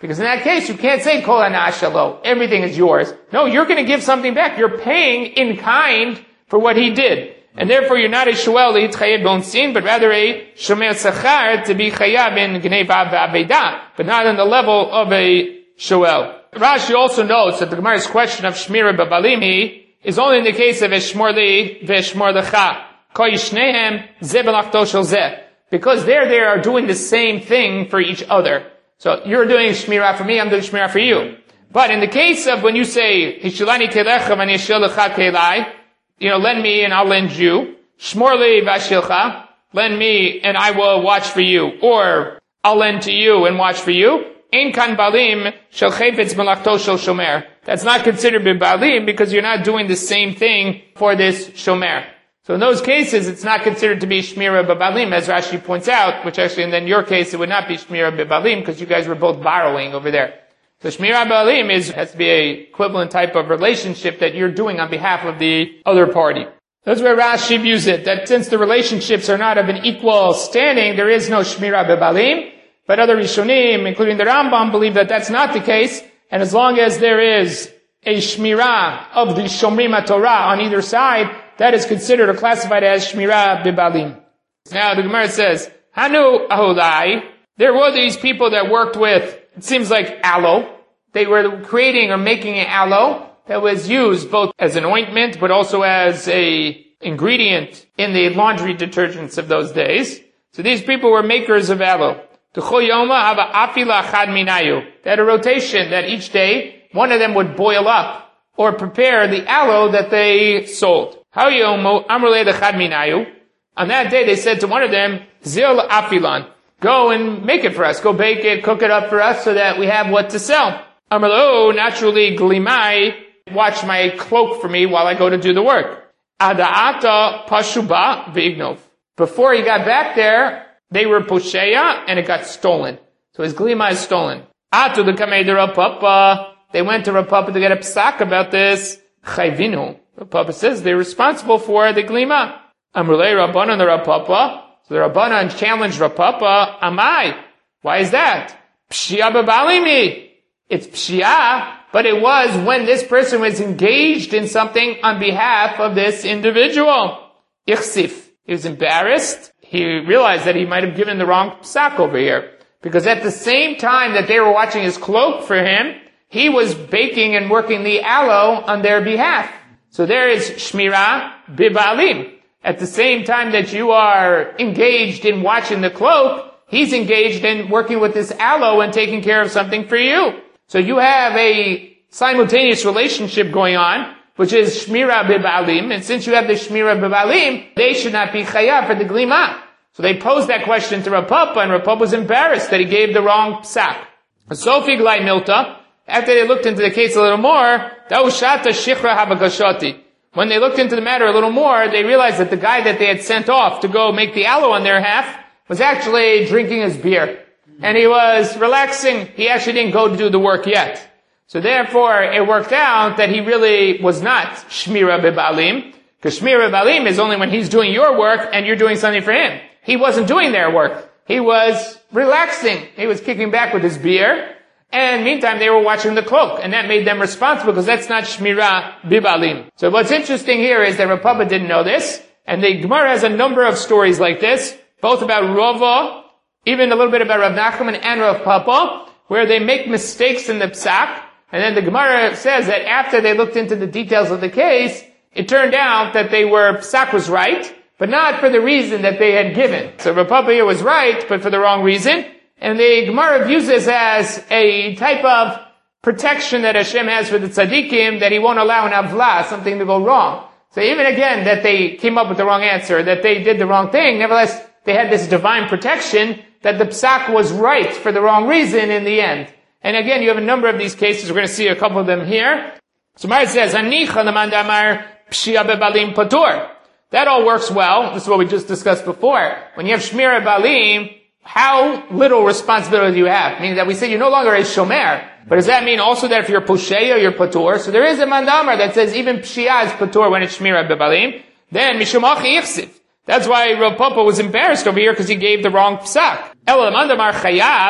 Because in that case, you can't say kol hana shelo, everything is yours. No, you're going to give something back. You're paying in kind for what he did. And therefore, you're not a shuel leitchayev b'onsin, but rather a shomer sachar to be chayav in gneva v'aveda, but not on the level of a shuel. Rashi also notes that the Gemara's question of shmira b'balim is only in the case of a shmor li v'shmor lecha. Ko yishnehem ze b'lachto shel ze. Because they are doing the same thing for each other. So you're doing shmira for me, I'm doing shmira for you. But in the case of when you say, Hishilani kelecha v'ani yishil lecha kelai, lend me and I'll lend you. Shmor li v'ashilcha, lend me and I will watch for you. Or, I'll lend to you and watch for you. Ein kan balim shel chayfetz melachto shel shomer. That's not considered balim because you're not doing the same thing for this shomer. So in those cases, it's not considered to be shmira b'balim, as Rashi points out, which actually in your case, it would not be shmira b'balim because you guys were both borrowing over there. So shmira b'balim has to be a equivalent type of relationship that you're doing on behalf of the other party. That's where Rashi views it, that since the relationships are not of an equal standing, there is no shmira b'balim. But other Rishonim, including the Rambam, believe that that's not the case. And as long as there is a shmirah of the Shomrim HaTorah on either side, that is considered or classified as shmirah b'balim. Now the Gemara says, Hanu aholai, there were these people that worked with, it seems like aloe. They were creating or making an aloe that was used both as an ointment, but also as a ingredient in the laundry detergents of those days. So these people were makers of aloe. They had a rotation that each day, one of them would boil up or prepare the aloe that they sold. On that day, they said to one of them, Zil afilan, go and make it for us. Go bake it, cook it up for us so that we have what to sell. Amrlo, naturally, glimai, watch my cloak for me while I go to do the work. Adaata pashuba v'ignov. Before he got back there, they were posheya, and it got stolen. So his glima is stolen. Atu the kamei de Rav Papa. They went to Rav Papa to get a psak about this. Chayvinu. Rav Papa says they're responsible for the glima. Amrulei Rabbanan the Rav Papa. So the Rabbanan challenged Rav Papa. Amai. Why is that? Pshia b'balimi. It's pshia, but it was when this person was engaged in something on behalf of this individual. Ichsif. He was embarrassed. He realized that he might have given the wrong psak over here. Because at the same time that they were watching his cloak for him, he was baking and working the aloe on their behalf. So there is shmirah b'balim. At the same time that you are engaged in watching the cloak, he's engaged in working with this aloe and taking care of something for you. So you have a simultaneous relationship going on, which is shmirah b'balim, and since you have the shmirah b'balim, they should not be chayav for the glima. So they posed that question to Rav Papa, and Rav Papa was embarrassed that he gave the wrong psak. Sofi glai milta, after they looked into the case a little more, daushata shichra habagashati. When they looked into the matter a little more, they realized that the guy that they had sent off to go make the aloe on their half was actually drinking his beer. And he was relaxing. He actually didn't go to do the work yet. So therefore, it worked out that he really was not shmirah b'balim, because shmirah b'balim is only when he's doing your work and you're doing something for him. He wasn't doing their work. He was relaxing. He was kicking back with his beer, and meantime they were watching the cloak, and that made them responsible because that's not shmirah b'balim. So what's interesting here is that Rav Papa didn't know this, and the Gemara has a number of stories like this, both about Rava, even a little bit about Rav Nachman and Rav Papa, where they make mistakes in the psak. And then the Gemara says that after they looked into the details of the case, it turned out that psak was right, but not for the reason that they had given. So Rav Papa here was right, but for the wrong reason. And the Gemara views this as a type of protection that Hashem has for the tzaddikim, that He won't allow an avla, something to go wrong. So even again, that they came up with the wrong answer, that they did the wrong thing, nevertheless, they had this divine protection that the psak was right for the wrong reason in the end. And again, you have a number of these cases. We're going to see a couple of them here. So Mar says, Anicha leman damar pshia bebalim patur. That all works well. This is what we just discussed before. When you have shmirah balim, how little responsibility do you have? Meaning that we say you're no longer a shomer. But does that mean also that if you're posheya, you're patur? So there is a mandamar that says even pshia is patur when it's shmirah bebalim. Then mishumachi ichsiv. That's why Rav Papa was embarrassed over here because he gave the wrong psak. Ela mandamar chayav.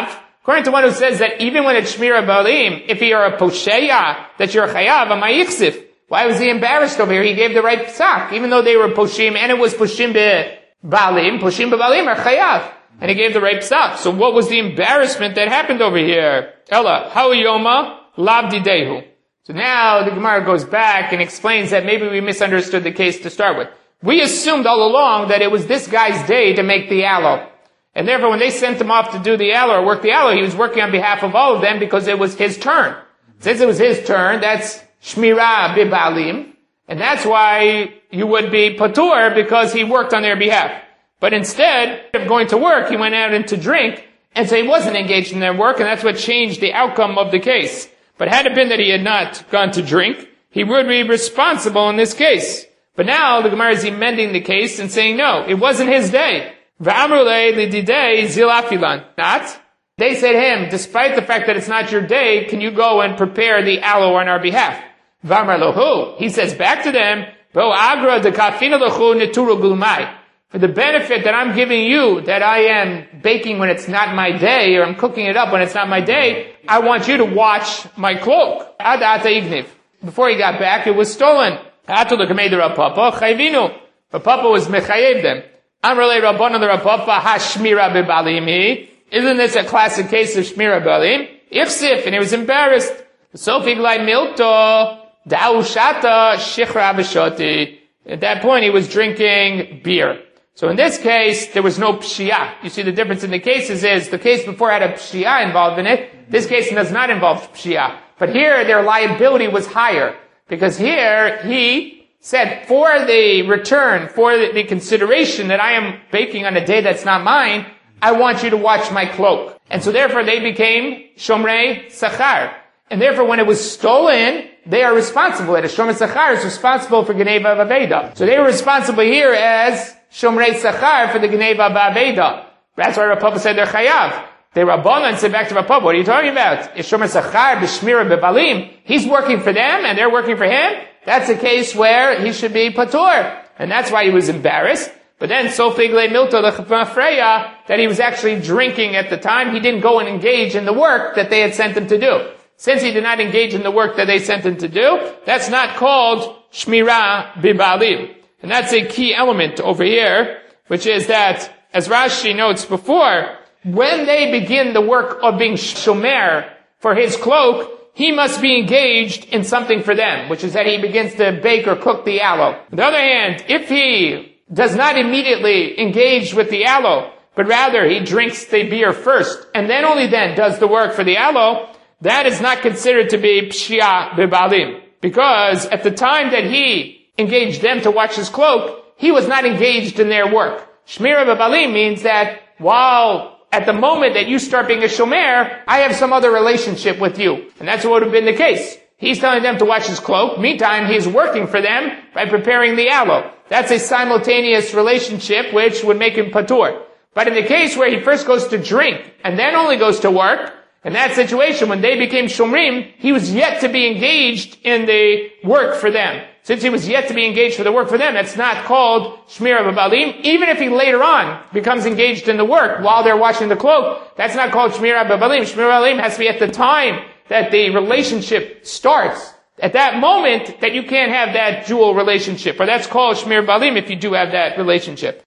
According to one who says that even when it's Shmira Baalim, if you're a Posheya, that you're Chayav, a Mayichsif, why was he embarrassed over here? He gave the right psak, even though they were Poshim, and it was Poshim Baalim. Poshim Baalim are Chayav. And he gave the right psak. So what was the embarrassment that happened over here? Ella, how Yoma, Labdi Dehu. So now the Gemara goes back and explains that maybe we misunderstood the case to start with. We assumed all along that it was this guy's day to make the aloe. And therefore when they sent him off to do the aloe or work the aloe, he was working on behalf of all of them because it was his turn. Since it was his turn, that's Shmira Bibalim. And that's why you would be Patur because he worked on their behalf. But instead of going to work, he went out and to drink, and so he wasn't engaged in their work, and that's what changed the outcome of the case. But had it been that he had not gone to drink, he would be responsible in this case. But now the Gemara is amending the case and saying, no, it wasn't his day. V'amrulei lididei zilafilan. Not. They said to him, despite the fact that it's not your day, can you go and prepare the aloe on our behalf? V'amar lohu. He says back to them, Bo agra de kafina lohu neturu gulmai. For the benefit that I'm giving you, that I am baking when it's not my day, or I'm cooking it up when it's not my day, I want you to watch my cloak. Adata igniv. Before he got back, it was stolen. Atu l'kamei de Rapapa, chayvinu. Rapapa was mechayev them. Amrele Rabbanan the Rapapa, hashmira bebalimi. Isn't this a classic case of shmira balim? Ifsif, and he was embarrassed. Sofi glai milto, da'ushata, shichra b'shoti. At that point, he was drinking beer. So in this case, there was no pshia. You see the difference in the cases is, the case before had a pshia involved in it. This case does not involve pshia. But here, their liability was higher. Because here, he said, for the return, for the consideration that I am baking on a day that's not mine, I want you to watch my cloak. And so therefore, they became shomrei sachar. And therefore, when it was stolen, they are responsible. The shomrei sachar is responsible for geneva v'aveda. So they were responsible here as Shomrei Sachar for the Geneva Ba'aveda. That's why Rapapa said they're Chayav. They Rabbanan said back to Rapapa, what are you talking about? Is Shomrei Sachar b'Shmira b'Balim? He's working for them and they're working for him? That's a case where he should be Patur. And that's why he was embarrassed. But then, Sofigle Milto Freya, that he was actually drinking at the time, he didn't go and engage in the work that they had sent him to do. Since he did not engage in the work that they sent him to do, that's not called Shmira b'Balim. And that's a key element over here, which is that, as Rashi notes before, when they begin the work of being shomer for his cloak, he must be engaged in something for them, which is that he begins to bake or cook the aloe. On the other hand, if he does not immediately engage with the aloe, but rather he drinks the beer first, and then only then does the work for the aloe, that is not considered to be pshia bebalim. Because at the time that he engaged them to watch his cloak, he was not engaged in their work. Shmira b'balim means that while at the moment that you start being a shomer, I have some other relationship with you. And that's what would have been the case. He's telling them to watch his cloak. Meantime, he's working for them by preparing the aloe. That's a simultaneous relationship which would make him patur. But in the case where he first goes to drink and then only goes to work, in that situation, when they became shomrim, he was yet to be engaged in the work for them. Since he was yet to be engaged for the work for them, that's not called Shmira b'Balim. Even if he later on becomes engaged in the work while they're watching the cloak, that's not called Shmira b'Balim. Shmira b'Balim has to be at the time that the relationship starts. At that moment, that you can't have that dual relationship. Or that's called Shmira b'Balim if you do have that relationship.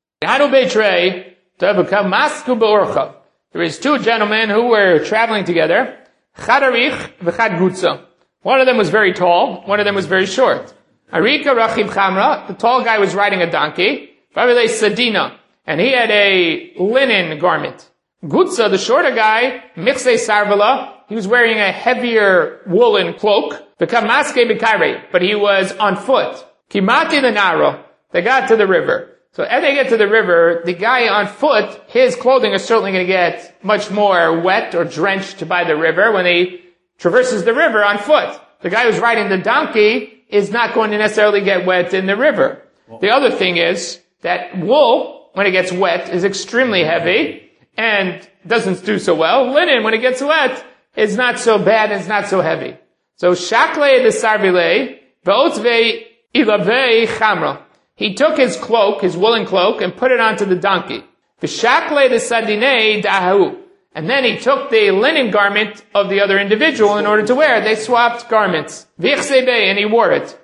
There is two gentlemen who were traveling together. Chadarich v'chad gutza. One of them was very tall, one of them was very short. Arika Rachim Chamra, the tall guy was riding a donkey. Favile Sadina, and he had a linen garment. Gutza, the shorter guy, Michse Sarvala, he was wearing a heavier woolen cloak. Bekamaske Bekaire, but he was on foot. Kimati the Naro, they got to the river. So as they get to the river, the guy on foot, his clothing is certainly going to get much more wet or drenched by the river when he traverses the river on foot. The guy who's riding the donkey is not going to necessarily get wet in the river. The other thing is that wool, when it gets wet, is extremely heavy and doesn't do so well. Linen, when it gets wet, is not so bad and it's not so heavy. So, shakle the sarvile, be'otzve ilave chamra. He took his cloak, his woolen cloak, and put it onto the donkey. V'shakle the sadine dahu. And then he took the linen garment of the other individual in order to wear it. They swapped garments. And he wore it.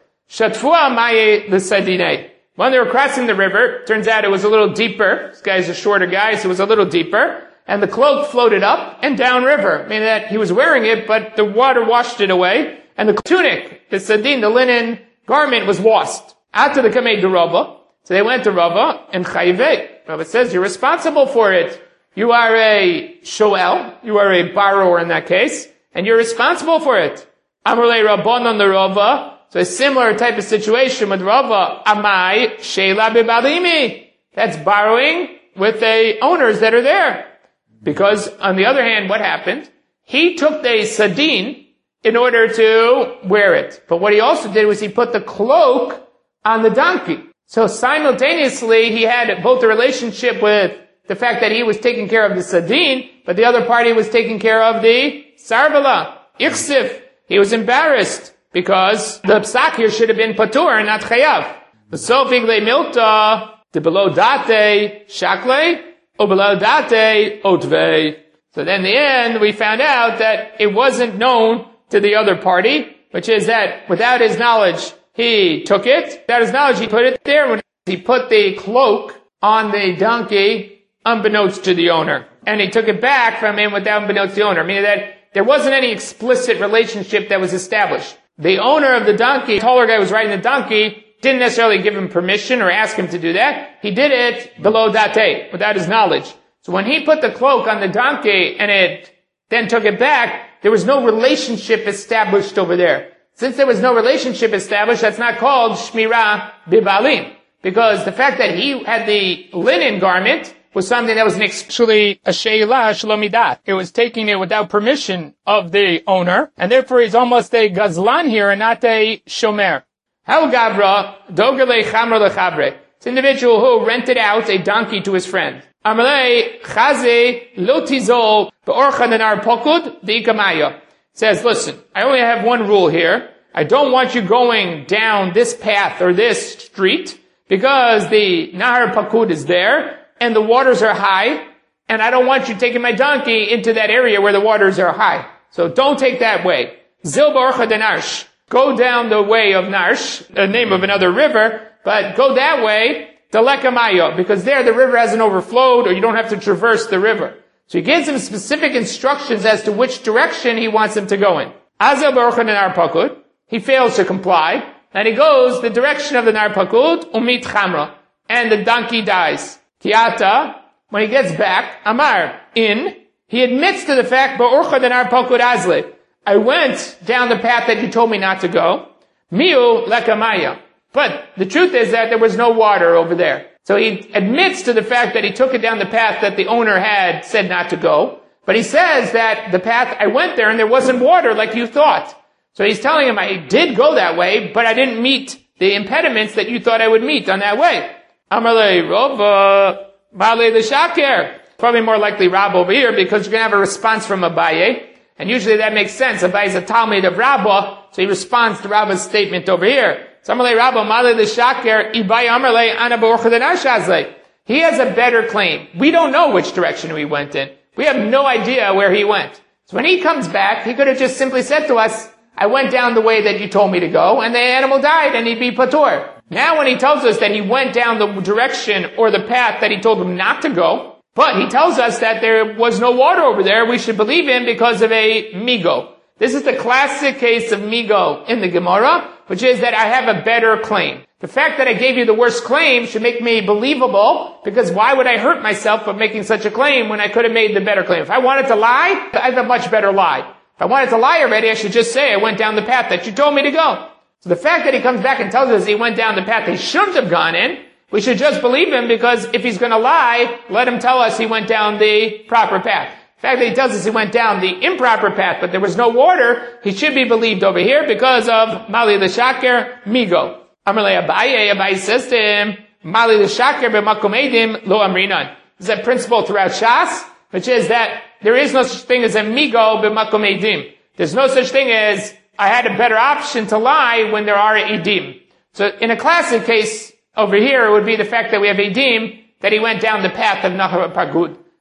When they were crossing the river, turns out it was a little deeper. This guy's a shorter guy, so it was a little deeper. And the cloak floated up and down river, meaning that he was wearing it, but the water washed it away. And the tunic, the sadin, the linen garment, was lost. After the Kamei de Rava, so they went to Rava and Chayvei. Rava says, you're responsible for it. You are a shoel, you are a borrower in that case, and you're responsible for it. Amrulei Rabbanon the Rava. So a similar type of situation with Rava. Amai sheila bebalimi. That's borrowing with the owners that are there. Because on the other hand, what happened? He took the sadin in order to wear it. But what he also did was he put the cloak on the donkey. So simultaneously, he had both the relationship with the fact that he was taking care of the sadin, but the other party was taking care of the sarvala, ichsif. He was embarrassed because the psak here should have been patur and not chayav. The sofig le milta, the below date shakle, or below date otvei. So then in the end, we found out that it wasn't known to the other party, which is that without his knowledge, he took it. Without his knowledge, he put it there. When he put the cloak on the donkey, unbeknownst to the owner. And he took it back from him without unbeknownst to the owner, meaning that there wasn't any explicit relationship that was established. The owner of the donkey, the taller guy who was riding the donkey, didn't necessarily give him permission or ask him to do that. He did it below date, without his knowledge. So when he put the cloak on the donkey and it then took it back, there was no relationship established over there. Since there was no relationship established, that's not called shmirah bibalim. Because the fact that he had the linen garment was something that was actually a sheila shlomidat. It was taking it without permission of the owner, and therefore he's almost a gazlan here and not a shomer. How gavra dogele chamra lechabre. It's an individual who rented out a donkey to his friend. Amalei chaze lo tizol beorcha denar pokud de'ikamaya. Says, listen, I only have one rule here. I don't want you going down this path or this street because the nahar pakud is there and the waters are high, and I don't want you taking my donkey into that area where the waters are high. So don't take that way. Zil beorcha denarsh. Go down the way of Narsh, the name of another river, but go that way, Dalekamayo, because there the river hasn't overflowed or you don't have to traverse the river. So he gives him specific instructions as to which direction he wants him to go in. Azel Baruchan in Arpakud, he fails to comply, and he goes the direction of the Narpakud, Umit Chamra, and the donkey dies. Kiata, when he gets back, Amar, he admits to the fact, Baruchan in Arpakud Azle, I went down the path that you told me not to go. Miu lekamaya. But the truth is that there was no water over there. So he admits to the fact that he took it down the path that the owner had said not to go. But he says that the path, I went there and there wasn't water like you thought. So he's telling him, I did go that way, but I didn't meet the impediments that you thought I would meet on that way. Amarle Rova, Bale the Shaker. Probably more likely Rab over here because you're going to have a response from Abaye. And usually that makes sense. Abaye is a Talmud of Rabbah, so he responds to Rabbah's statement over here. Samalei Rabbah, Malei l'Shaker, Ibai Amarlei, Ana B'Orchadenar Shazlei. He has a better claim. We don't know which direction we went in. We have no idea where he went. So when he comes back, he could have just simply said to us, I went down the way that you told me to go, and the animal died, and he'd be patur. Now when he tells us that he went down the direction or the path that he told him not to go, but he tells us that there was no water over there, we should believe him because of a migo. This is the classic case of migo in the Gemara, which is that I have a better claim. The fact that I gave you the worst claim should make me believable, because why would I hurt myself by making such a claim when I could have made the better claim? If I wanted to lie, I have a much better lie. If I wanted to lie already, I should just say I went down the path that you told me to go. So the fact that he comes back and tells us he went down the path he shouldn't have gone in, we should just believe him, because if he's going to lie, let him tell us he went down the proper path. The fact that he tells us he went down the improper path, but there was no water, he should be believed over here because of Mali l'Shaker Migo. Amarle Abaye says to him, Mali l'Shaker b'makom edim lo amrinan. This is a principle throughout Shas, which is that there is no such thing as a Migo b'makom edim. There's no such thing as I had a better option to lie when there are edim. So in a classic case, over here, it would be the fact that we have Edim, that he went down the path of Nahar Pagud.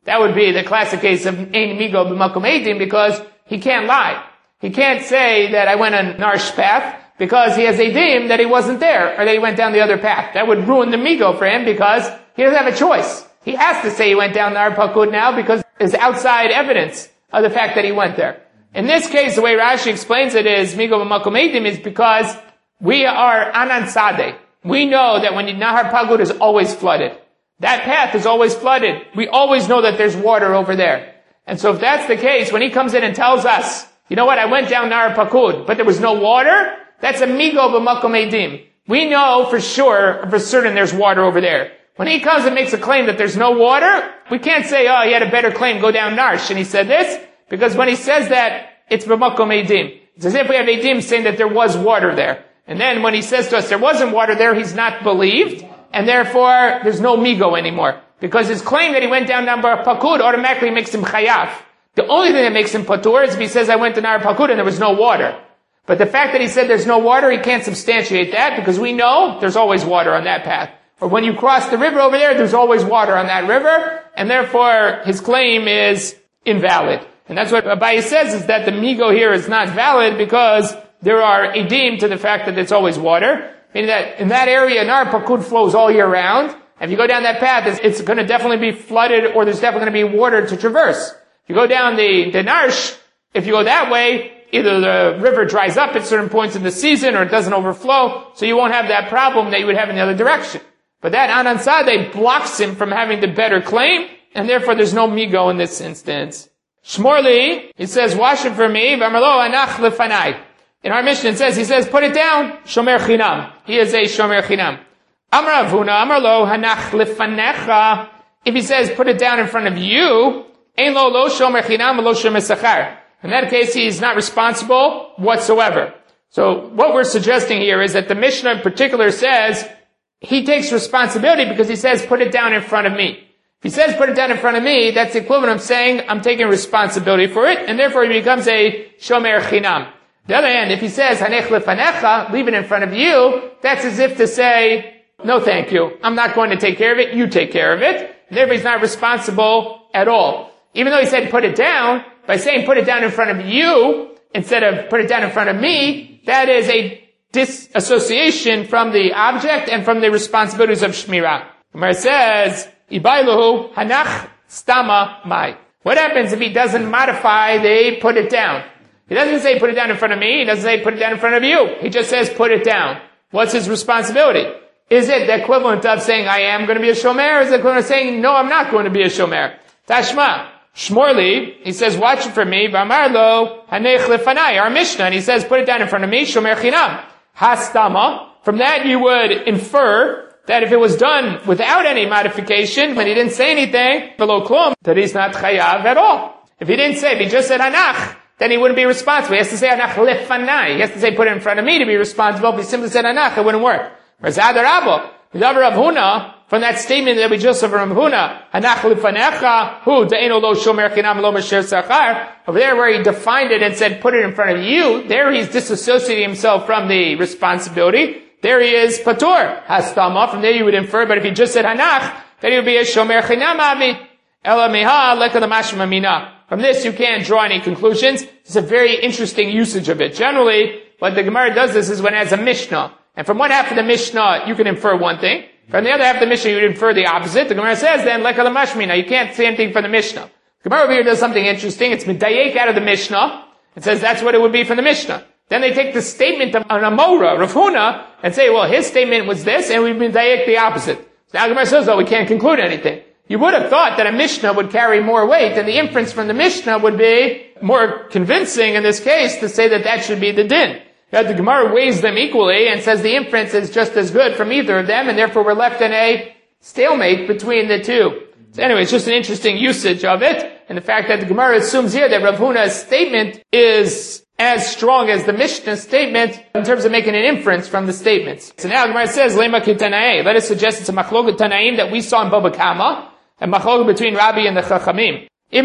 That would be the classic case of ein migo b'makom eidim, because he can't lie. He can't say that I went on Narsh path because he has eidim that he wasn't there, or that he went down the other path. That would ruin the migo for him because he doesn't have a choice. He has to say he went down Nar Pakud now because there's outside evidence of the fact that he went there. In this case, the way Rashi explains it is, migo b'makom eidim, is because we are anan sadeh. We know that when Nahar Pagud is always flooded. That path is always flooded. We always know that there's water over there. And so if that's the case, when he comes in and tells us, you know what, I went down Nahar Pakud, but there was no water, that's a migo b'makom eidim. We know for sure, for certain there's water over there. When he comes and makes a claim that there's no water, we can't say, oh, he had a better claim, go down Narsh, and he said this, because when he says that, it's b'makom eidim. It's as if we have eidim saying that there was water there. And then when he says to us there wasn't water there, he's not believed, and therefore there's no migo anymore. Because his claim that he went down Nar Pakud automatically makes him chayaf. The only thing that makes him patur is if he says I went to Nar Pakud and there was no water. But the fact that he said there's no water, he can't substantiate that, because we know there's always water on that path. Or when you cross the river over there, there's always water on that river, and therefore his claim is invalid. And that's what Abaye says, is that the migo here is not valid because there are edim to the fact that it's always water. Meaning that in that area, Nar Pakud flows all year round. And if you go down that path, it's going to definitely be flooded, or there's definitely going to be water to traverse. If you go down the Narsh, if you go that way, either the river dries up at certain points in the season, or it doesn't overflow, so you won't have that problem that you would have in the other direction. But that Anan Sadeh blocks him from having the better claim, and therefore there's no migo in this instance. Shmorli, he says, wash it for me, v'amarlo anach lefanai. In our Mishnah he says, put it down, shomer chinam. He is a shomer chinam. Amar Avuna, amar lo hanach lefanecha. If he says, put it down in front of you, ein lo shomer chinam lo shomer sachar. In that case, he is not responsible whatsoever. So what we're suggesting here is that the Mishnah in particular says, he takes responsibility because he says, put it down in front of me. If he says, put it down in front of me, that's the equivalent of saying, I'm taking responsibility for it, and therefore he becomes a shomer chinam. On the other hand, if he says, hanech lefanecha, leave it in front of you, that's as if to say, no thank you, I'm not going to take care of it, you take care of it. And therefore he's not responsible at all. Even though he said put it down, by saying put it down in front of you, instead of put it down in front of me, that is a disassociation from the object and from the responsibilities of Shmirah. Gemara says, Ibailuhu hanach stama mai. What happens if he doesn't modify the put it down? He doesn't say put it down in front of me, he doesn't say put it down in front of you. He just says put it down. What's his responsibility? Is it the equivalent of saying I am going to be a shomer, or is it the equivalent of saying no, I'm not going to be a shomer? Tashma. Shmorli, he says, watch it for me, V'amarlo, hanech lefanai, our Mishnah, and he says, put it down in front of me, shomer chinam. Hastama. From that you would infer that if it was done without any modification, when he didn't say anything, below klum, that he's not chayav at all. If he didn't say, if he just said hanach, then he wouldn't be responsible. He has to say hanach lefanai. He has to say put it in front of me to be responsible. If he simply said hanach, it wouldn't work. Razad Rabbo, Rav Huna, from that statement that we just saw from Rav Huna, hanach lefanecha, hu de'eno lo shomer chinam lo masher sachar. Over there where he defined it and said put it in front of you, there he's disassociating himself from the responsibility. There he is patur. Hastama, from there you would infer, but if he just said hanach, then he would be a shomer chinam avi. Ela meha leka l'mashma mina. From this you can't draw any conclusions. It's a very interesting usage of it. Generally, what the Gemara does this is when it has a Mishnah. And from one half of the Mishnah, you can infer one thing. From the other half of the Mishnah, you would infer the opposite. The Gemara says then, leka l'mashmina, you can't say anything from the Mishnah. The Gemara over here does something interesting. It's medayek out of the Mishnah. It says that's what it would be from the Mishnah. Then they take the statement of an Amora, Rav Huna, and say, well, his statement was this, and we've medayek the opposite. So now the Gemara says, oh, we can't conclude anything. You would have thought that a Mishnah would carry more weight, and the inference from the Mishnah would be more convincing in this case to say that that should be the din. Yet the Gemara weighs them equally and says the inference is just as good from either of them, and therefore we're left in a stalemate between the two. So anyway, it's just an interesting usage of it, and the fact that the Gemara assumes here that Rav Huna's statement is as strong as the Mishnah statement in terms of making an inference from the statements. So now the Gemara says, Lema kitanae. Let us suggest it's a machloket tanaim that we saw in Baba Kama, a machloket between Rabbi and the Chachamim.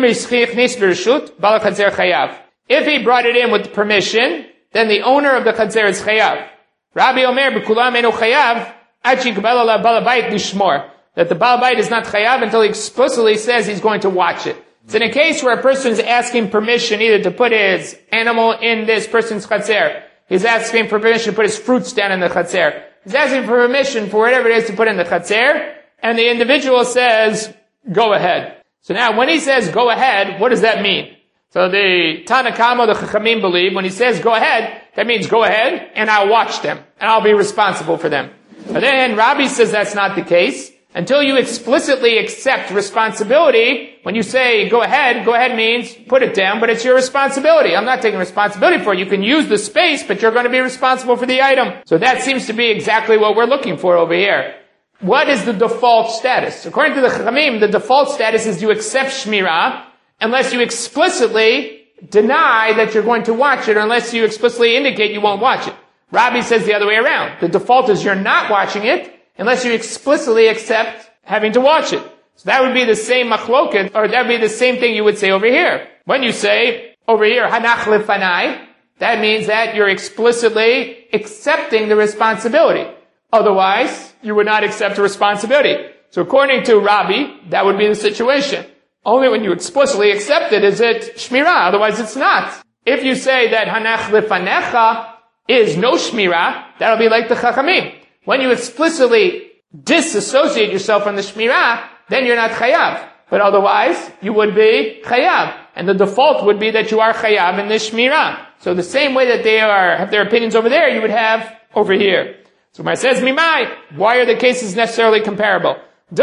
If he brought it in with permission, then the owner of the Chadzer is chayav. Rabbi Omer, b'kulam enu chayav, ad shikbel ala balabayit lishmor. that the Baal Bayit is not chayav until he explicitly says he's going to watch it. It's in a case where a person is asking permission either to put his animal in this person's chatzer. He's asking for permission to put his fruits down in the chatzer. He's asking for permission for whatever it is to put in the chatzer, and the individual says, go ahead. So now, when he says go ahead, what does that mean? So the Tana Kama, the Chachamim believe, when he says go ahead, that means go ahead, and I'll watch them, and I'll be responsible for them. But then Rabbi says that's not the case. Until you explicitly accept responsibility, when you say go ahead means put it down, but it's your responsibility. I'm not taking responsibility for it. You can use the space, but you're going to be responsible for the item. So that seems to be exactly what we're looking for over here. What is the default status? According to the Chachamim, the default status is you accept Shmirah unless you explicitly deny that you're going to watch it, or unless you explicitly indicate you won't watch it. Rabbi says the other way around. The default is you're not watching it unless you explicitly accept having to watch it. So that would be the same machloket, or that would be the same thing you would say over here. When you say over here, hanach lefanai, that means that you're explicitly accepting the responsibility. Otherwise, you would not accept the responsibility. So according to Rabbi, that would be the situation. Only when you explicitly accept it is it shmirah, otherwise it's not. If you say that hanach lefanecha is no shmirah, that'll be like the Chachamim. When you explicitly disassociate yourself from the shmirah, then you're not chayav. But otherwise, you would be chayav. And the default would be that you are chayav in the shmirah. So the same way that they have their opinions over there, you would have over here. So when it says mimai, why are the cases necessarily comparable?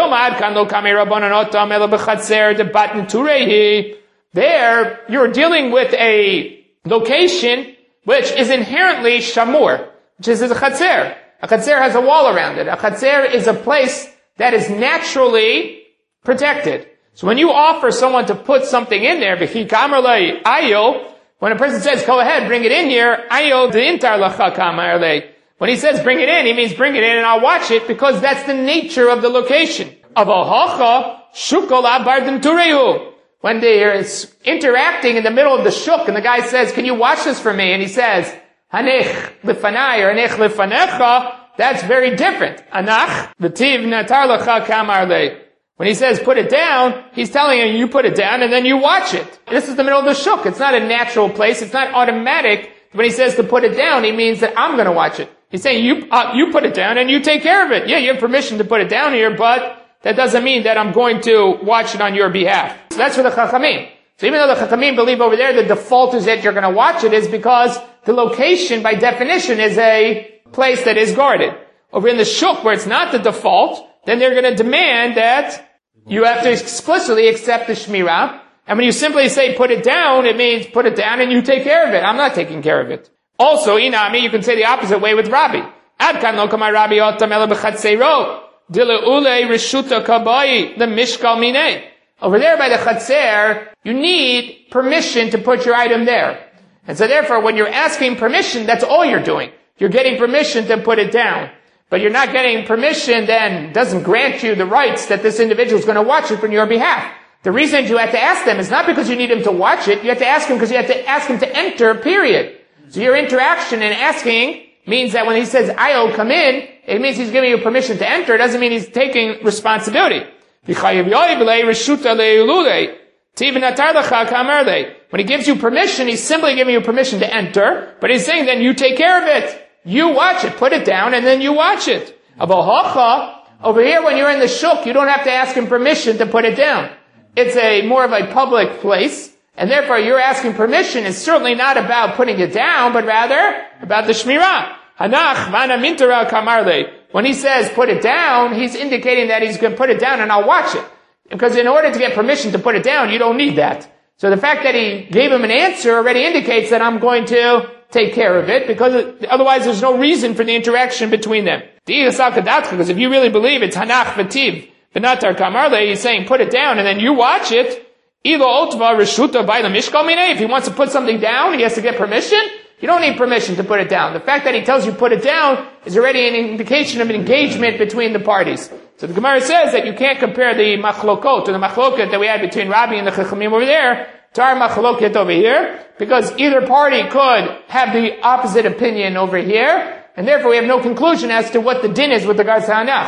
There, you're dealing with a location which is inherently shamur, which is a chatzer. A chatzer has a wall around it. A chatzer is a place that is naturally protected. So when you offer someone to put something in there, when a person says, go ahead, bring it in here, when he says bring it in, he means bring it in and I'll watch it, because that's the nature of the location. When they're interacting in the middle of the shuk, and the guy says, can you watch this for me? And he says, Hanech lifanai or Hanech lifanecha, that's very different. Anach v'tiv natar lecha kamar le. When he says put it down, he's telling you, you put it down and then you watch it. This is the middle of the shuk. It's not a natural place. It's not automatic. When he says to put it down, he means that I'm going to watch it. He's saying you put it down and you take care of it. Yeah, you have permission to put it down here, but that doesn't mean that I'm going to watch it on your behalf. So that's for the Chachamim. So even though the Chachamim believe over there the default is that you're going to watch it, is because the location by definition is a place that is guarded. Over in the shuk where it's not the default, then they're going to demand that you have to explicitly accept the shmirah. And when you simply say put it down, it means put it down and you take care of it. I'm not taking care of it. Also, inami, you can say the opposite way with Rabbi. Adkan lo kamay Rabbi otam ela b'chatzeiro. Dile ule rishuta kabai the mishkal minei. Over there by the chatzer, you need permission to put your item there. And so therefore, when you're asking permission, that's all you're doing. You're getting permission to put it down. But you're not getting permission, then doesn't grant you the rights that this individual is going to watch it on your behalf. The reason you have to ask them is not because you need him to watch it. You have to ask him because you have to ask him to enter, period. So your interaction and asking means that when he says, I'll come in, it means he's giving you permission to enter. It doesn't mean he's taking responsibility. When he gives you permission, he's simply giving you permission to enter, but he's saying then you take care of it. You watch it, put it down, and then you watch it. Over here, when you're in the shuk, you don't have to ask him permission to put it down. It's more of a public place, and therefore you're asking permission. It's certainly not about putting it down, but rather about the shmirah. Hanach vana mintara kamarle. When he says put it down, he's indicating that he's going to put it down and I'll watch it. Because in order to get permission to put it down, you don't need that. So the fact that he gave him an answer already indicates that I'm going to take care of it, because otherwise there's no reason for the interaction between them. Because if you really believe it's hanach v'tiv v'natar kamarle, he's saying put it down and then you watch it. If he wants to put something down, he has to get permission. You don't need permission to put it down. The fact that he tells you put it down is already an indication of an engagement between the parties. So the Gemara says that you can't compare the machlokot, or the machloket that we had between Rabbi and the Chachamim over there, to our machloket over here, because either party could have the opposite opinion over here, and therefore we have no conclusion as to what the din is with regards to hanach.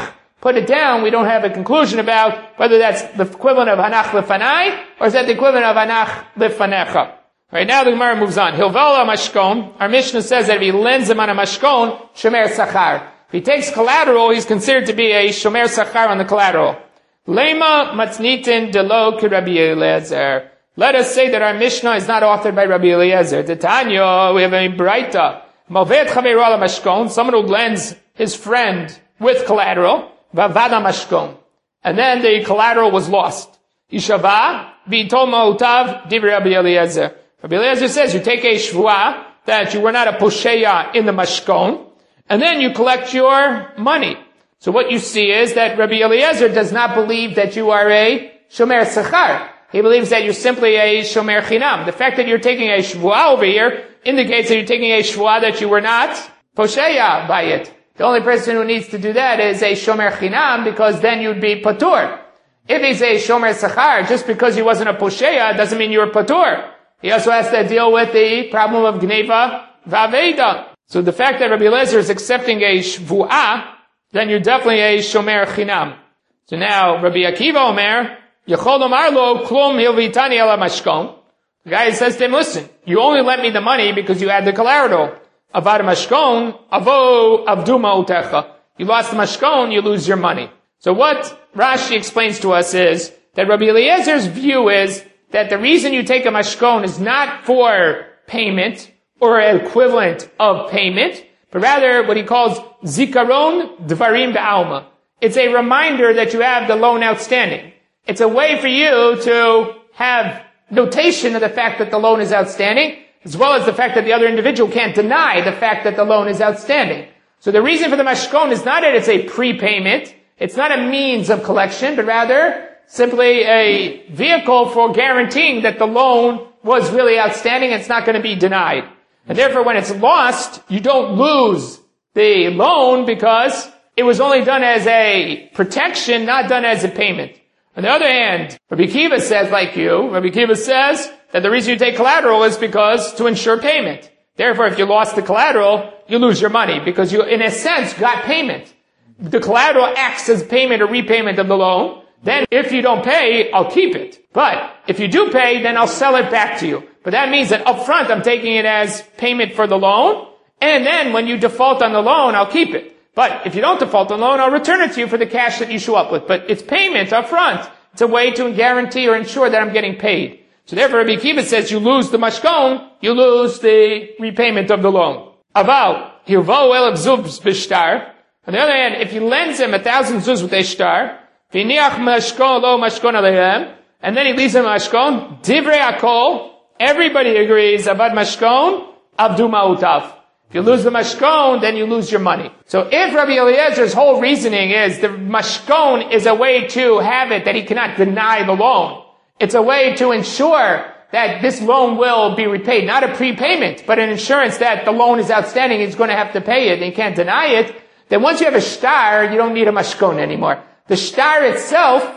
put it down, we don't have a conclusion about whether that's the equivalent of hanach lefanai, or is that the equivalent of hanach lefanecha. Right now the Gemara moves on. Hilvala mashkon. Our Mishnah says that if he lends him on a mashkon, shomer sachar. If he takes collateral, he's considered to be a shomer sachar on the collateral. Lema matnitin delo ki Rabbi Eliezer. Let us say that our Mishnah is not authored by Rabbi Eliezer. Titania, we have a braita. Movet chaveru ala mashkon. Someone who lends his friend with collateral. Vavada mashkon. And then the collateral was lost. Yishava v'itol ma'utav divrei Rabbi Eliezer. Rabbi Eliezer says you take a shvuah that you were not a posheya in the mashkon, and then you collect your money. So what you see is that Rabbi Eliezer does not believe that you are a shomer sachar. He believes that you're simply a shomer chinam. The fact that you're taking a shvuah over here indicates that you're taking a shvuah that you were not posheya by it. The only person who needs to do that is a shomer chinam, because then you'd be patur. If he's a shomer sachar, just because he wasn't a posheya doesn't mean you're patur. He also has to deal with the problem of gneva v'aveda. So the fact that Rabbi Eliezer is accepting a shvuah, then you're definitely a shomer chinam. So now Rabbi Akiva Omer, Yechol Omar lo klum hilvitani ala mashkon. The guy says to him, listen, you only lent me the money because you had the collateral. Avad mashkon, avo avdu ma'utecha. You lost the mashkon, you lose your money. So what Rashi explains to us is that Rabbi Eliezer's view is that the reason you take a mashkon is not for payment or equivalent of payment, but rather what he calls zikaron dvarim ba'alma. It's a reminder that you have the loan outstanding. It's a way for you to have notation of the fact that the loan is outstanding, as well as the fact that the other individual can't deny the fact that the loan is outstanding. So the reason for the mashkon is not that it's a prepayment, it's not a means of collection, but rather simply a vehicle for guaranteeing that the loan was really outstanding and it's not going to be denied. And therefore when it's lost, you don't lose the loan because it was only done as a protection, not done as a payment. On the other hand, Rabbi Akiva says like you, Rabbi Akiva says that the reason you take collateral is because to ensure payment. Therefore, if you lost the collateral, you lose your money because you, in a sense, got payment. The collateral acts as payment or repayment of the loan. Then if you don't pay, I'll keep it. But if you do pay, then I'll sell it back to you. But that means that up front, I'm taking it as payment for the loan. And then when you default on the loan, I'll keep it. But if you don't default on the loan, I'll return it to you for the cash that you show up with. But it's payment up front. It's a way to guarantee or ensure that I'm getting paid. So therefore, Rabbi Akiva says you lose the mashkon, you lose the repayment of the loan. Aval, hirvo el zuz b'shtar. On the other hand, if he lends him 1,000 zuz with a shtar, v'niach mashkon lo mashkon alehem, and then he leaves him mashkon, divrei akol, everybody agrees, avad mashkon, avdu ma'utav. If you lose the mashkon, then you lose your money. So if Rabbi Eliezer's whole reasoning is the mashkon is a way to have it that he cannot deny the loan, it's a way to ensure that this loan will be repaid, not a prepayment, but an insurance that the loan is outstanding, he's going to have to pay it, and he can't deny it, then once you have a shtar, you don't need a mashkon anymore. The shtar itself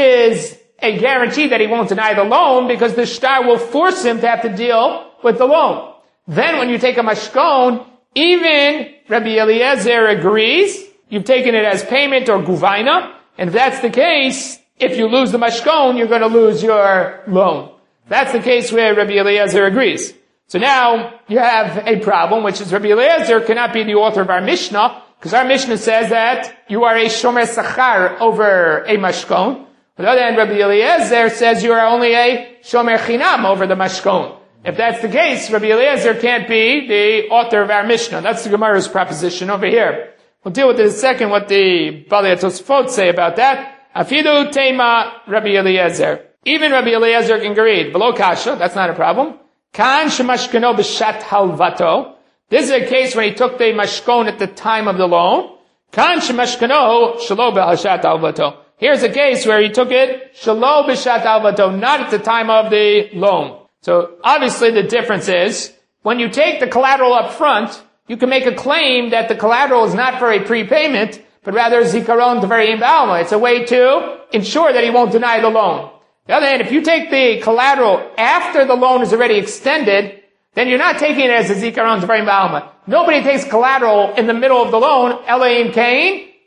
is a guarantee that he won't deny the loan because the shtar will force him to have to deal with the loan. Then when you take a mashkon, even Rabbi Eliezer agrees, you've taken it as payment or guvaina, and if that's the case, if you lose the mashkon, you're going to lose your loan. That's the case where Rabbi Eliezer agrees. So now you have a problem, which is Rabbi Eliezer cannot be the author of our Mishnah, because our Mishnah says that you are a shomer sachar over a mashkon. On the other hand, Rabbi Eliezer says you are only a shomer chinam over the mashkon. If that's the case, Rabbi Eliezer can't be the author of our Mishnah. That's the Gemara's proposition over here. We'll deal with it in a second, what the Balei Tosfot say about that. Afidu tema Rabbi Eliezer. Even Rabbi Eliezer can agree. Below kasha, that's not a problem. Kan shemashkano b'shat halvato. This is a case when he took the mashkon at the time of the loan. Kan shemashkano shelo b'shat halvato. Here's a case where he took it shelo b'shat halvato, not at the time of the loan. So obviously the difference is, when you take the collateral up front, you can make a claim that the collateral is not for a prepayment, but rather zikaron d'varim ba'alma. It's a way to ensure that he won't deny the loan. On the other hand, if you take the collateral after the loan is already extended, then you're not taking it as a zikaron d'varim ba'alma. Nobody takes collateral in the middle of the loan, Elohim Cain,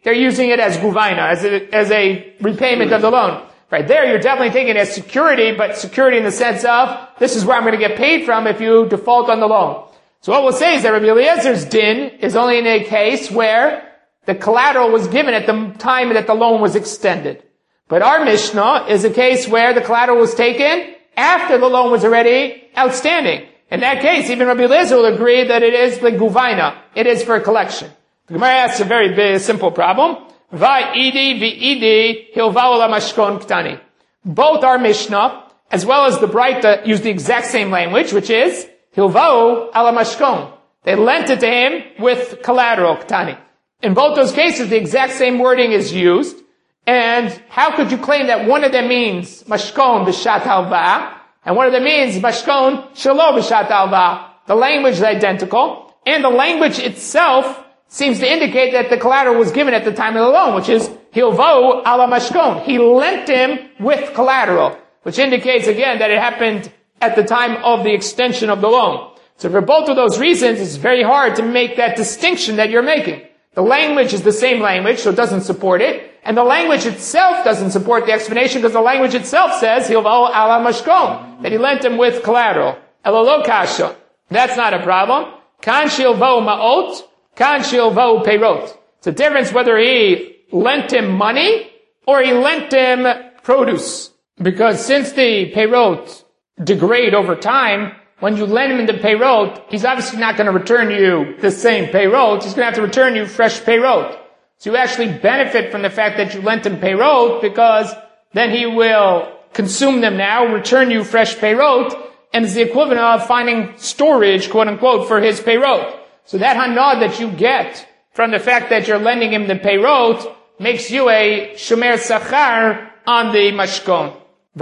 they're using it as guvaina, as a repayment of the loan. Right there, you're definitely taking it as security, but security in the sense of, this is where I'm going to get paid from if you default on the loan. So what we'll say is that Rabbi Eliezer's din is only in a case where the collateral was given at the time that the loan was extended. But our Mishnah is a case where the collateral was taken after the loan was already outstanding. In that case, even Rabbi Eliezer will agree that it is the guvaina. It is for collection. The Gemara asks a very big, simple problem. Va'idi v'idi hilva'u lamashkon ktani. Both our Mishnah, as well as the Braita, use the exact same language, which is hilva'u ala mashkon. They lent it to him with collateral ktani. In both those cases, the exact same wording is used. And how could you claim that one of them means mashkon b'shat halva, and one of them means mashkon shelo b'shat halva? The language is identical, and the language itself seems to indicate that the collateral was given at the time of the loan, which is hilva'u ala mashkon. He lent him with collateral, which indicates again that it happened at the time of the extension of the loan. So for both of those reasons, it's very hard to make that distinction that you're making. The language is the same language, so it doesn't support it. And the language itself doesn't support the explanation because the language itself says, Hilva'u ala mashkon, that he lent him with collateral. Elalo kasha. That's not a problem. Kan shilva'u ma'ot, kan shilva'u peirot. It's a difference whether he lent him money or he lent him produce. Because since the peirot degrade over time, when you lend him the peirot, he's obviously not going to return you the same peirot. He's going to have to return you fresh peirot. So you actually benefit from the fact that you lent him peirot because then he will consume them now, return you fresh peirot, and it's the equivalent of finding storage, quote unquote, for his peirot. So that hanad that you get from the fact that you're lending him the peirot makes you a shomer sachar on the mashkon.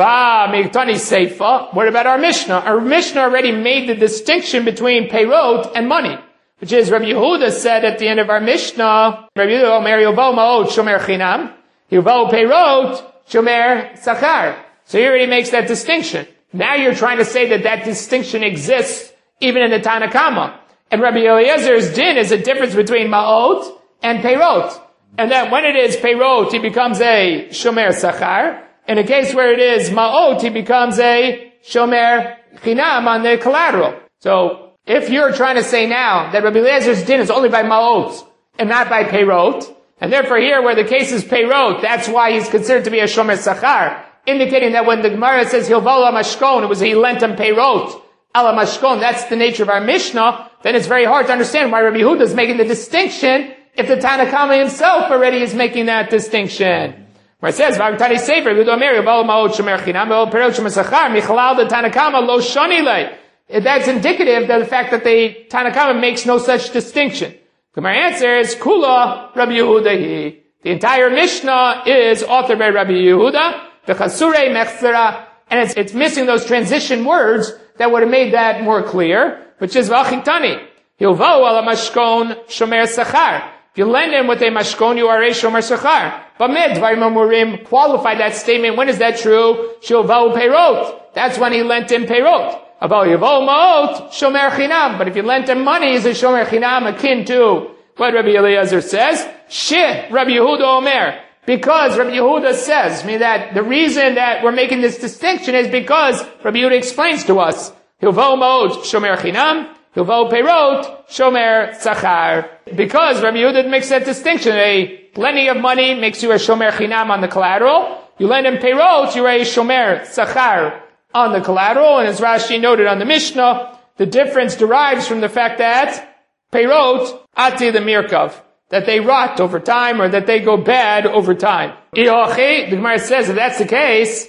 What about our Mishnah? Our Mishnah already made the distinction between peirot and money, which is Rabbi Yehuda said at the end of our Mishnah, Rabbi Yehuda Omer Yuvau Ma'ot Shomer Chinam, Yuvau Peirot Shomer Sachar. So he already makes that distinction. Now you're trying to say that that distinction exists even in the Tanna Kama. And Rabbi Eliezer's din is a difference between Ma'ot and Peirot. And that when it is Peirot, he becomes a Shomer Sachar. In a case where it is Ma'ot, he becomes a Shomer Chinam on the collateral. So, if you're trying to say now that Rabbi Eliezer's din is only by Ma'ot and not by Peirot, and therefore here where the case is Peirot, that's why he's considered to be a Shomer Sachar, indicating that when the Gemara says Hilva'u ala mashkon, it was he lent him Peirot ala mashkon, that's the nature of our Mishnah, then it's very hard to understand why Rabbi Yehuda is making the distinction if the Tanna Kama himself already is making that distinction. Where it says, V'agtani sefer, V'domer, Yuva'u ma'ot shomer chinam, V'ol Peirot shomer sachar, Michalal the Tanna Kama lo shani lei. That's indicative of the fact that the Tanna Kama makes no such distinction. My answer is, Kula Rabbi Yehuda. The entire Mishnah is authored by Rabbi Yehuda, the Chasurei Mechzera, and it's missing those transition words that would have made that more clear, which is V'achitani. Hilva'u ala mashkon shomer sachar. If you lend him with a mashkon, you are a shomer sachar. But Dvarim Amurim qualify that statement. When is that true? Shilva'u peirot. That's when he lent him peirot. About Yiva'u ma'ot, shomer chinam. But if you lent him money, he's a shomer chinam, akin to what Rabbi Eliezer says. Sheh, Rabbi Yehuda Omer. Because Rabbi Yehuda says, meaning that the reason that we're making this distinction is because Rabbi Yehuda explains to us, Hilva'u ma'ot, shomer chinam. Hilva'u peirot, shomer sachar. Because Rabbi Yehuda makes that distinction. A lending of money makes you a shomer chinam on the collateral. You lend him peirot, you're a shomer sachar on the collateral. And as Rashi noted on the Mishnah, the difference derives from the fact that peirot, ati the mirkav, that they rot over time or that they go bad over time. The Gemara says, if that's the case,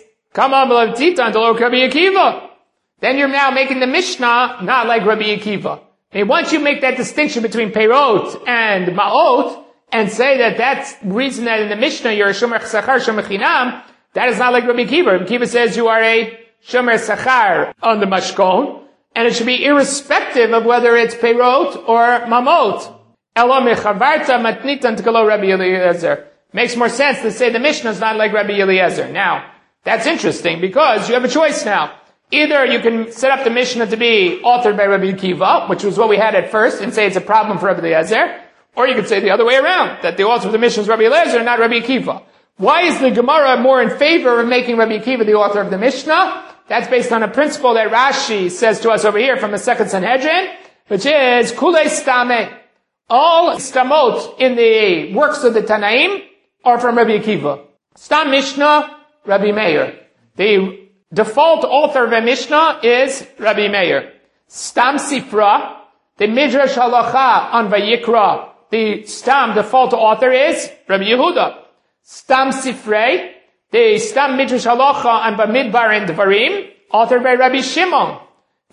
then you're now making the Mishnah not like Rabbi Akiva. And once you make that distinction between peirot and ma'ot, and say that that's the reason that in the Mishnah you're a shomer sachar, shomer chinam, that is not like Rabbi Akiva. Rabbi Akiva says you are a shomer sachar on the mashkon, and it should be irrespective of whether it's peirot or mamot. Elo mechavarta matnitan t'kalo Rabbi Eliezer. Makes more sense to say the Mishnah is not like Rabbi Eliezer. Now, that's interesting because you have a choice now. Either you can set up the Mishnah to be authored by Rabbi Akiva, which was what we had at first, and say it's a problem for Rabbi Eliezer, Or you could say the other way around, that the author of the Mishnah is Rabbi Eliezer and not Rabbi Akiva. Why is the Gemara more in favor of making Rabbi Akiva the author of the Mishnah? That's based on a principle that Rashi says to us over here from the second Sanhedrin, which is Kulei Stame. All stamot in the works of the Tanaim are from Rabbi Akiva. Stam Mishnah, Rabbi Meir. The default author of a Mishnah is Rabbi Meir. Stam Sifra, the Midrash Halacha on Vayikra, the Stam default author is Rabbi Yehuda. Stam Sifrei, the Stam Midrash Halacha on Bamidbar and Dvarim, authored by Rabbi Shimon.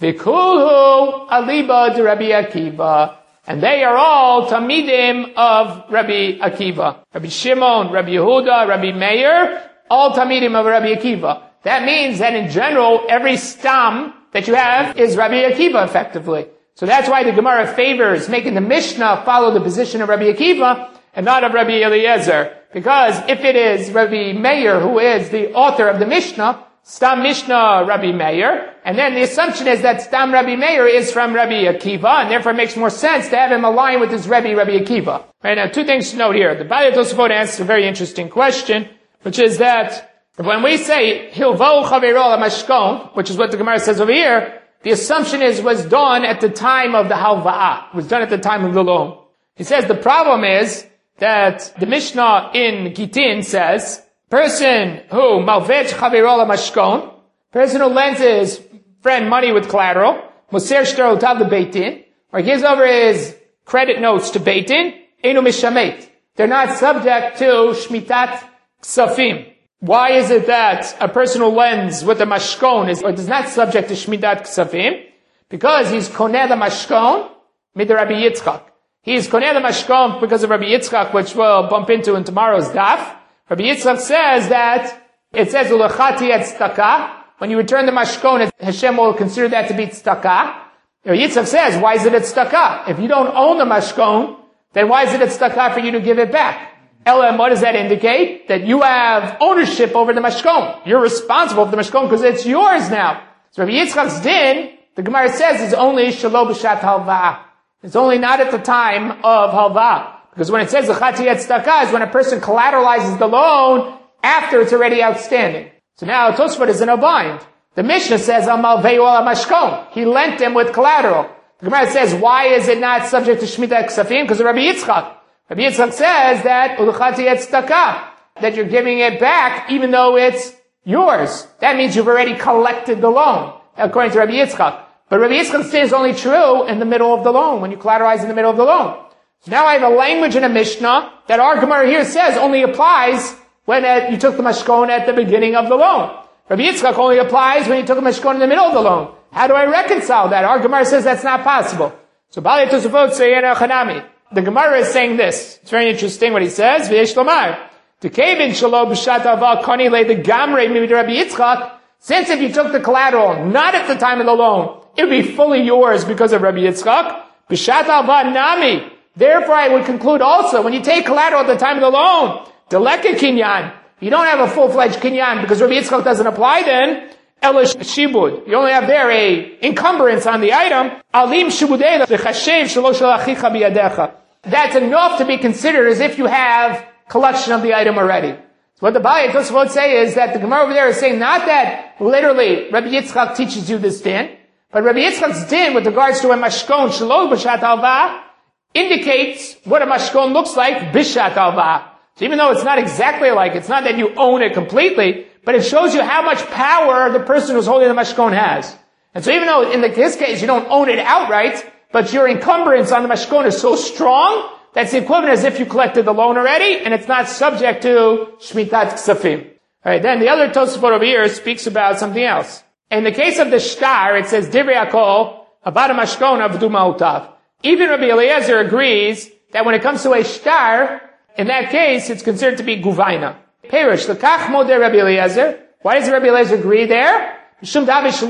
V'kulhu aliba de Rabbi Akiva. And they are all Talmidim of Rabbi Akiva. Rabbi Shimon, Rabbi Yehuda, Rabbi Meir, all Talmidim of Rabbi Akiva. That means that in general, every Stam that you have is Rabbi Akiva effectively. So that's why the Gemara favors making the Mishnah follow the position of Rabbi Akiva and not of Rabbi Eliezer. Because if it is Rabbi Meir who is the author of the Mishnah, Stam Mishnah Rabbi Meir, and then the assumption is that Stam Rabbi Meir is from Rabbi Akiva, and therefore it makes more sense to have him align with his Rabbi Akiva. Right, now, two things to note here. The Baalei Tosafot asks a very interesting question, which is that when we say Hilvo Chaveiro Mashkon, which is what the Gemara says over here, the assumption was done at the time of the halva'ah. It was done at the time of the loan. He says the problem is that the Mishnah in Gitin says, person who malvech chaveiro mashkon, person who lends his friend money with collateral, moser shtarotav the beitin, or gives over his credit notes to beitin, enu mishamet. They're not subject to shmitat ksafim. Why is it that a person who lends with a mashkon is not subject to shmitat ksafim? Because he's koneh the mashkon mid Rabbi Yitzchak. He's koneh the mashkon because of Rabbi Yitzchak, which we'll bump into in tomorrow's daf. Rabbi Yitzchak says that it says ulechati et tzedakah. When you return the mashkon, Hashem will consider that to be tzedakah. Rabbi Yitzchak says, why is it at tzedakah? If you don't own the mashkon, then why is it at tzedakah for you to give it back? Elam, what does that indicate? That you have ownership over the mashkon. You're responsible for the mashkon because it's yours now. So Rabbi Yitzchak's din, the Gemara says, is only shelo b'shat halva'ah. It's only not at the time of halva'ah. Because when it says l'chati et tzedakah is when a person collateralizes the loan after it's already outstanding. So now Tosfot is in a bind. The Mishnah says amal ve'u al mashkon. He lent him with collateral. The Gemara says, why is it not subject to shmita ksafim? Because of Rabbi Yitzchak. Rabbi Yitzchak says that l'chati et tzedakah, that you're giving it back even though it's yours. That means you've already collected the loan, according to Rabbi Yitzchak. But Rabbi Yitzchak's din is only true in the middle of the loan, when you collateralize in the middle of the loan. So now I have a language in a Mishnah that our Gemara here says only applies when you took the mashkon at the beginning of the loan. Rabbi Yitzchak only applies when you took the mashkon in the middle of the loan. How do I reconcile that? Our Gemara says that's not possible. So Baalei Tosafot say Chanami. The Gemara is saying this. It's very interesting what he says. V'yesh lomar. T'kevin shelo b'shat hava kani le the gamrei mimid Rabbi Yitzchak. Since if you took the collateral not at the time of the loan, it would be fully yours because of Rabbi Yitzchak. B'shat hava nami. Therefore, I would conclude also, when you take collateral at the time of the loan, deleka kinyan, you don't have a full-fledged kinyan because Rabbi Yitzchak doesn't apply then. Elish shibud, you only have there a encumbrance on the item. Alim shibudei lechashev shelo shel achicha biyadecha. That's enough to be considered as if you have collection of the item already. So what the Baalei Tosafot say is that the Gemara over there is saying not that literally Rabbi Yitzchak teaches you this din, but Rabbi Yitzchak's din with regards to a mashkon shelo b'shat halva'ah indicates what a mashkon looks like bishat halva'ah. So even though it's not exactly like, it's not that you own it completely, but it shows you how much power the person who's holding the mashkon has. And so even though in this case you don't own it outright, but your encumbrance on the mashkon is so strong, that's the equivalent as if you collected the loan already, and it's not subject to shmitat ksafim. Alright, then the other Tosafot over here speaks about something else. In the case of the shtar, it says, Divrei Akol, about a mashkon avdu ma'otav. Even Rabbi Eliezer agrees that when it comes to a shtar, in that case, it's considered to be guvaina. Perish, lekach modeh Rabbi Eliezer. Why does Rabbi Eliezer agree there? Because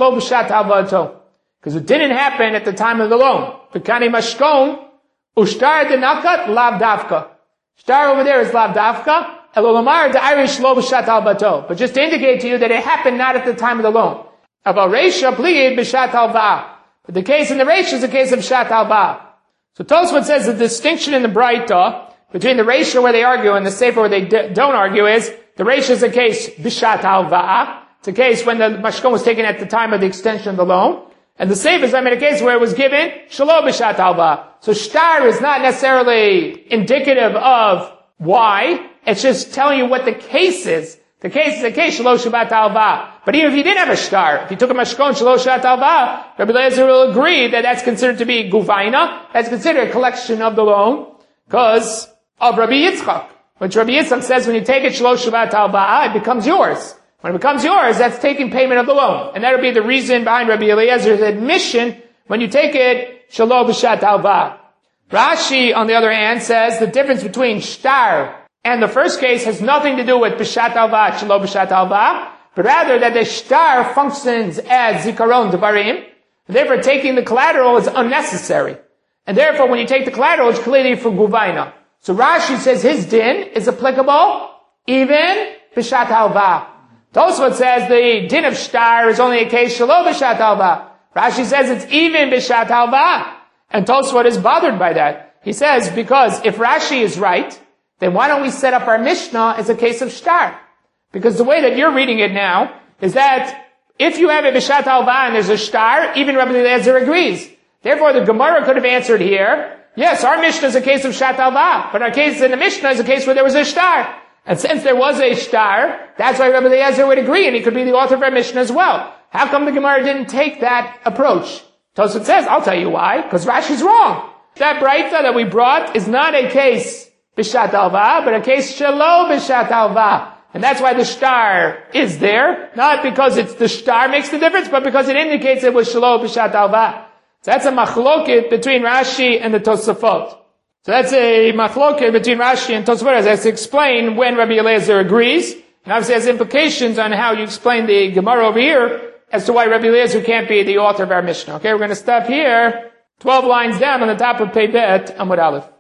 it didn't happen at the time of the loan. V'kani mashkon, ushtar denakat lav davka. Shtar over there is lav davka. Elolomar de'irish lo b'shat halvato. But just to indicate to you that it happened not at the time of the loan. Aval reisha plied b'shat halva'ah. But the case in the reisha is a case of shat halva'ah. So Tosfot says the distinction in the Braita between the Reisha where they argue and the Sefer where they don't argue is, the Reisha is a case Bishat Halva'ah. It's a case when the Mashkon was taken at the time of the extension of the loan. And the Sefer is a case where it was given Shelo Bishat Halva'ah. So Shtar is not necessarily indicative of why. It's just telling you what the case is. The case is a case Shelo Shabbat Halva'ah. But even if you didn't have a Shtar, if you took a Mashkon Shelo Shabbat Halva'ah, Rabbi Eliezer will agree that that's considered to be Guvaina. That's considered a collection of the loan because of Rabbi Yitzchak. Which Rabbi Yitzchak says when you take it Shelo Shabbat Halva'ah, it becomes yours. When it becomes yours, that's taking payment of the loan. And that would be the reason behind Rabbi Eliezer's admission when you take it Shelo B'Shat Halva'ah. Rashi, on the other hand, says the difference between Shtar and the first case has nothing to do with B'Shat Halva'ah, Shelo B'Shat Halva'ah, but rather that the Shtar functions as Zikaron Devarim. Therefore, taking the collateral is unnecessary. And therefore, when you take the collateral, it's clearly for Guvaina. So Rashi says his din is applicable even B'Shat Halva'ah. Tosfot says the din of Shtar is only a case Shelo B'Shat Halva'ah. Rashi says it's even B'Shat Halva'ah. And Tosfot is bothered by that. He says, because if Rashi is right, then why don't we set up our Mishnah as a case of Shtar? Because the way that you're reading it now is that if you have a B'Shat Halva'ah and there's a Shtar, even Rabbi Eliezer agrees. Therefore, the Gemara could have answered here, yes, our Mishnah is a case of Shat Halva'ah, but our case in the Mishnah is a case where there was a Shtar. And since there was a Shtar, that's why Rabbi Eliezer would agree, and he could be the author of our Mishnah as well. How come the Gemara didn't take that approach? Tosfot says, I'll tell you why, because Rashi's wrong. That Braita that we brought is not a case B'Shat Halva'ah, but a case Shelo B'Shat Halva'ah. And that's why the Shtar is there, not because it's the Shtar makes the difference, but because it indicates it was Shelo B'Shat Halva'ah. So that's a machloket between Rashi and the Tosafot. So that's a machloket between Rashi and Tosafot, as I explained when Rabbi Eliezer agrees. And obviously has implications on how you explain the Gemara over here as to why Rabbi Eliezer can't be the author of our Mishnah. Okay, we're going to stop here. 12 lines down on the top of Pei Bet, Amud Aleph.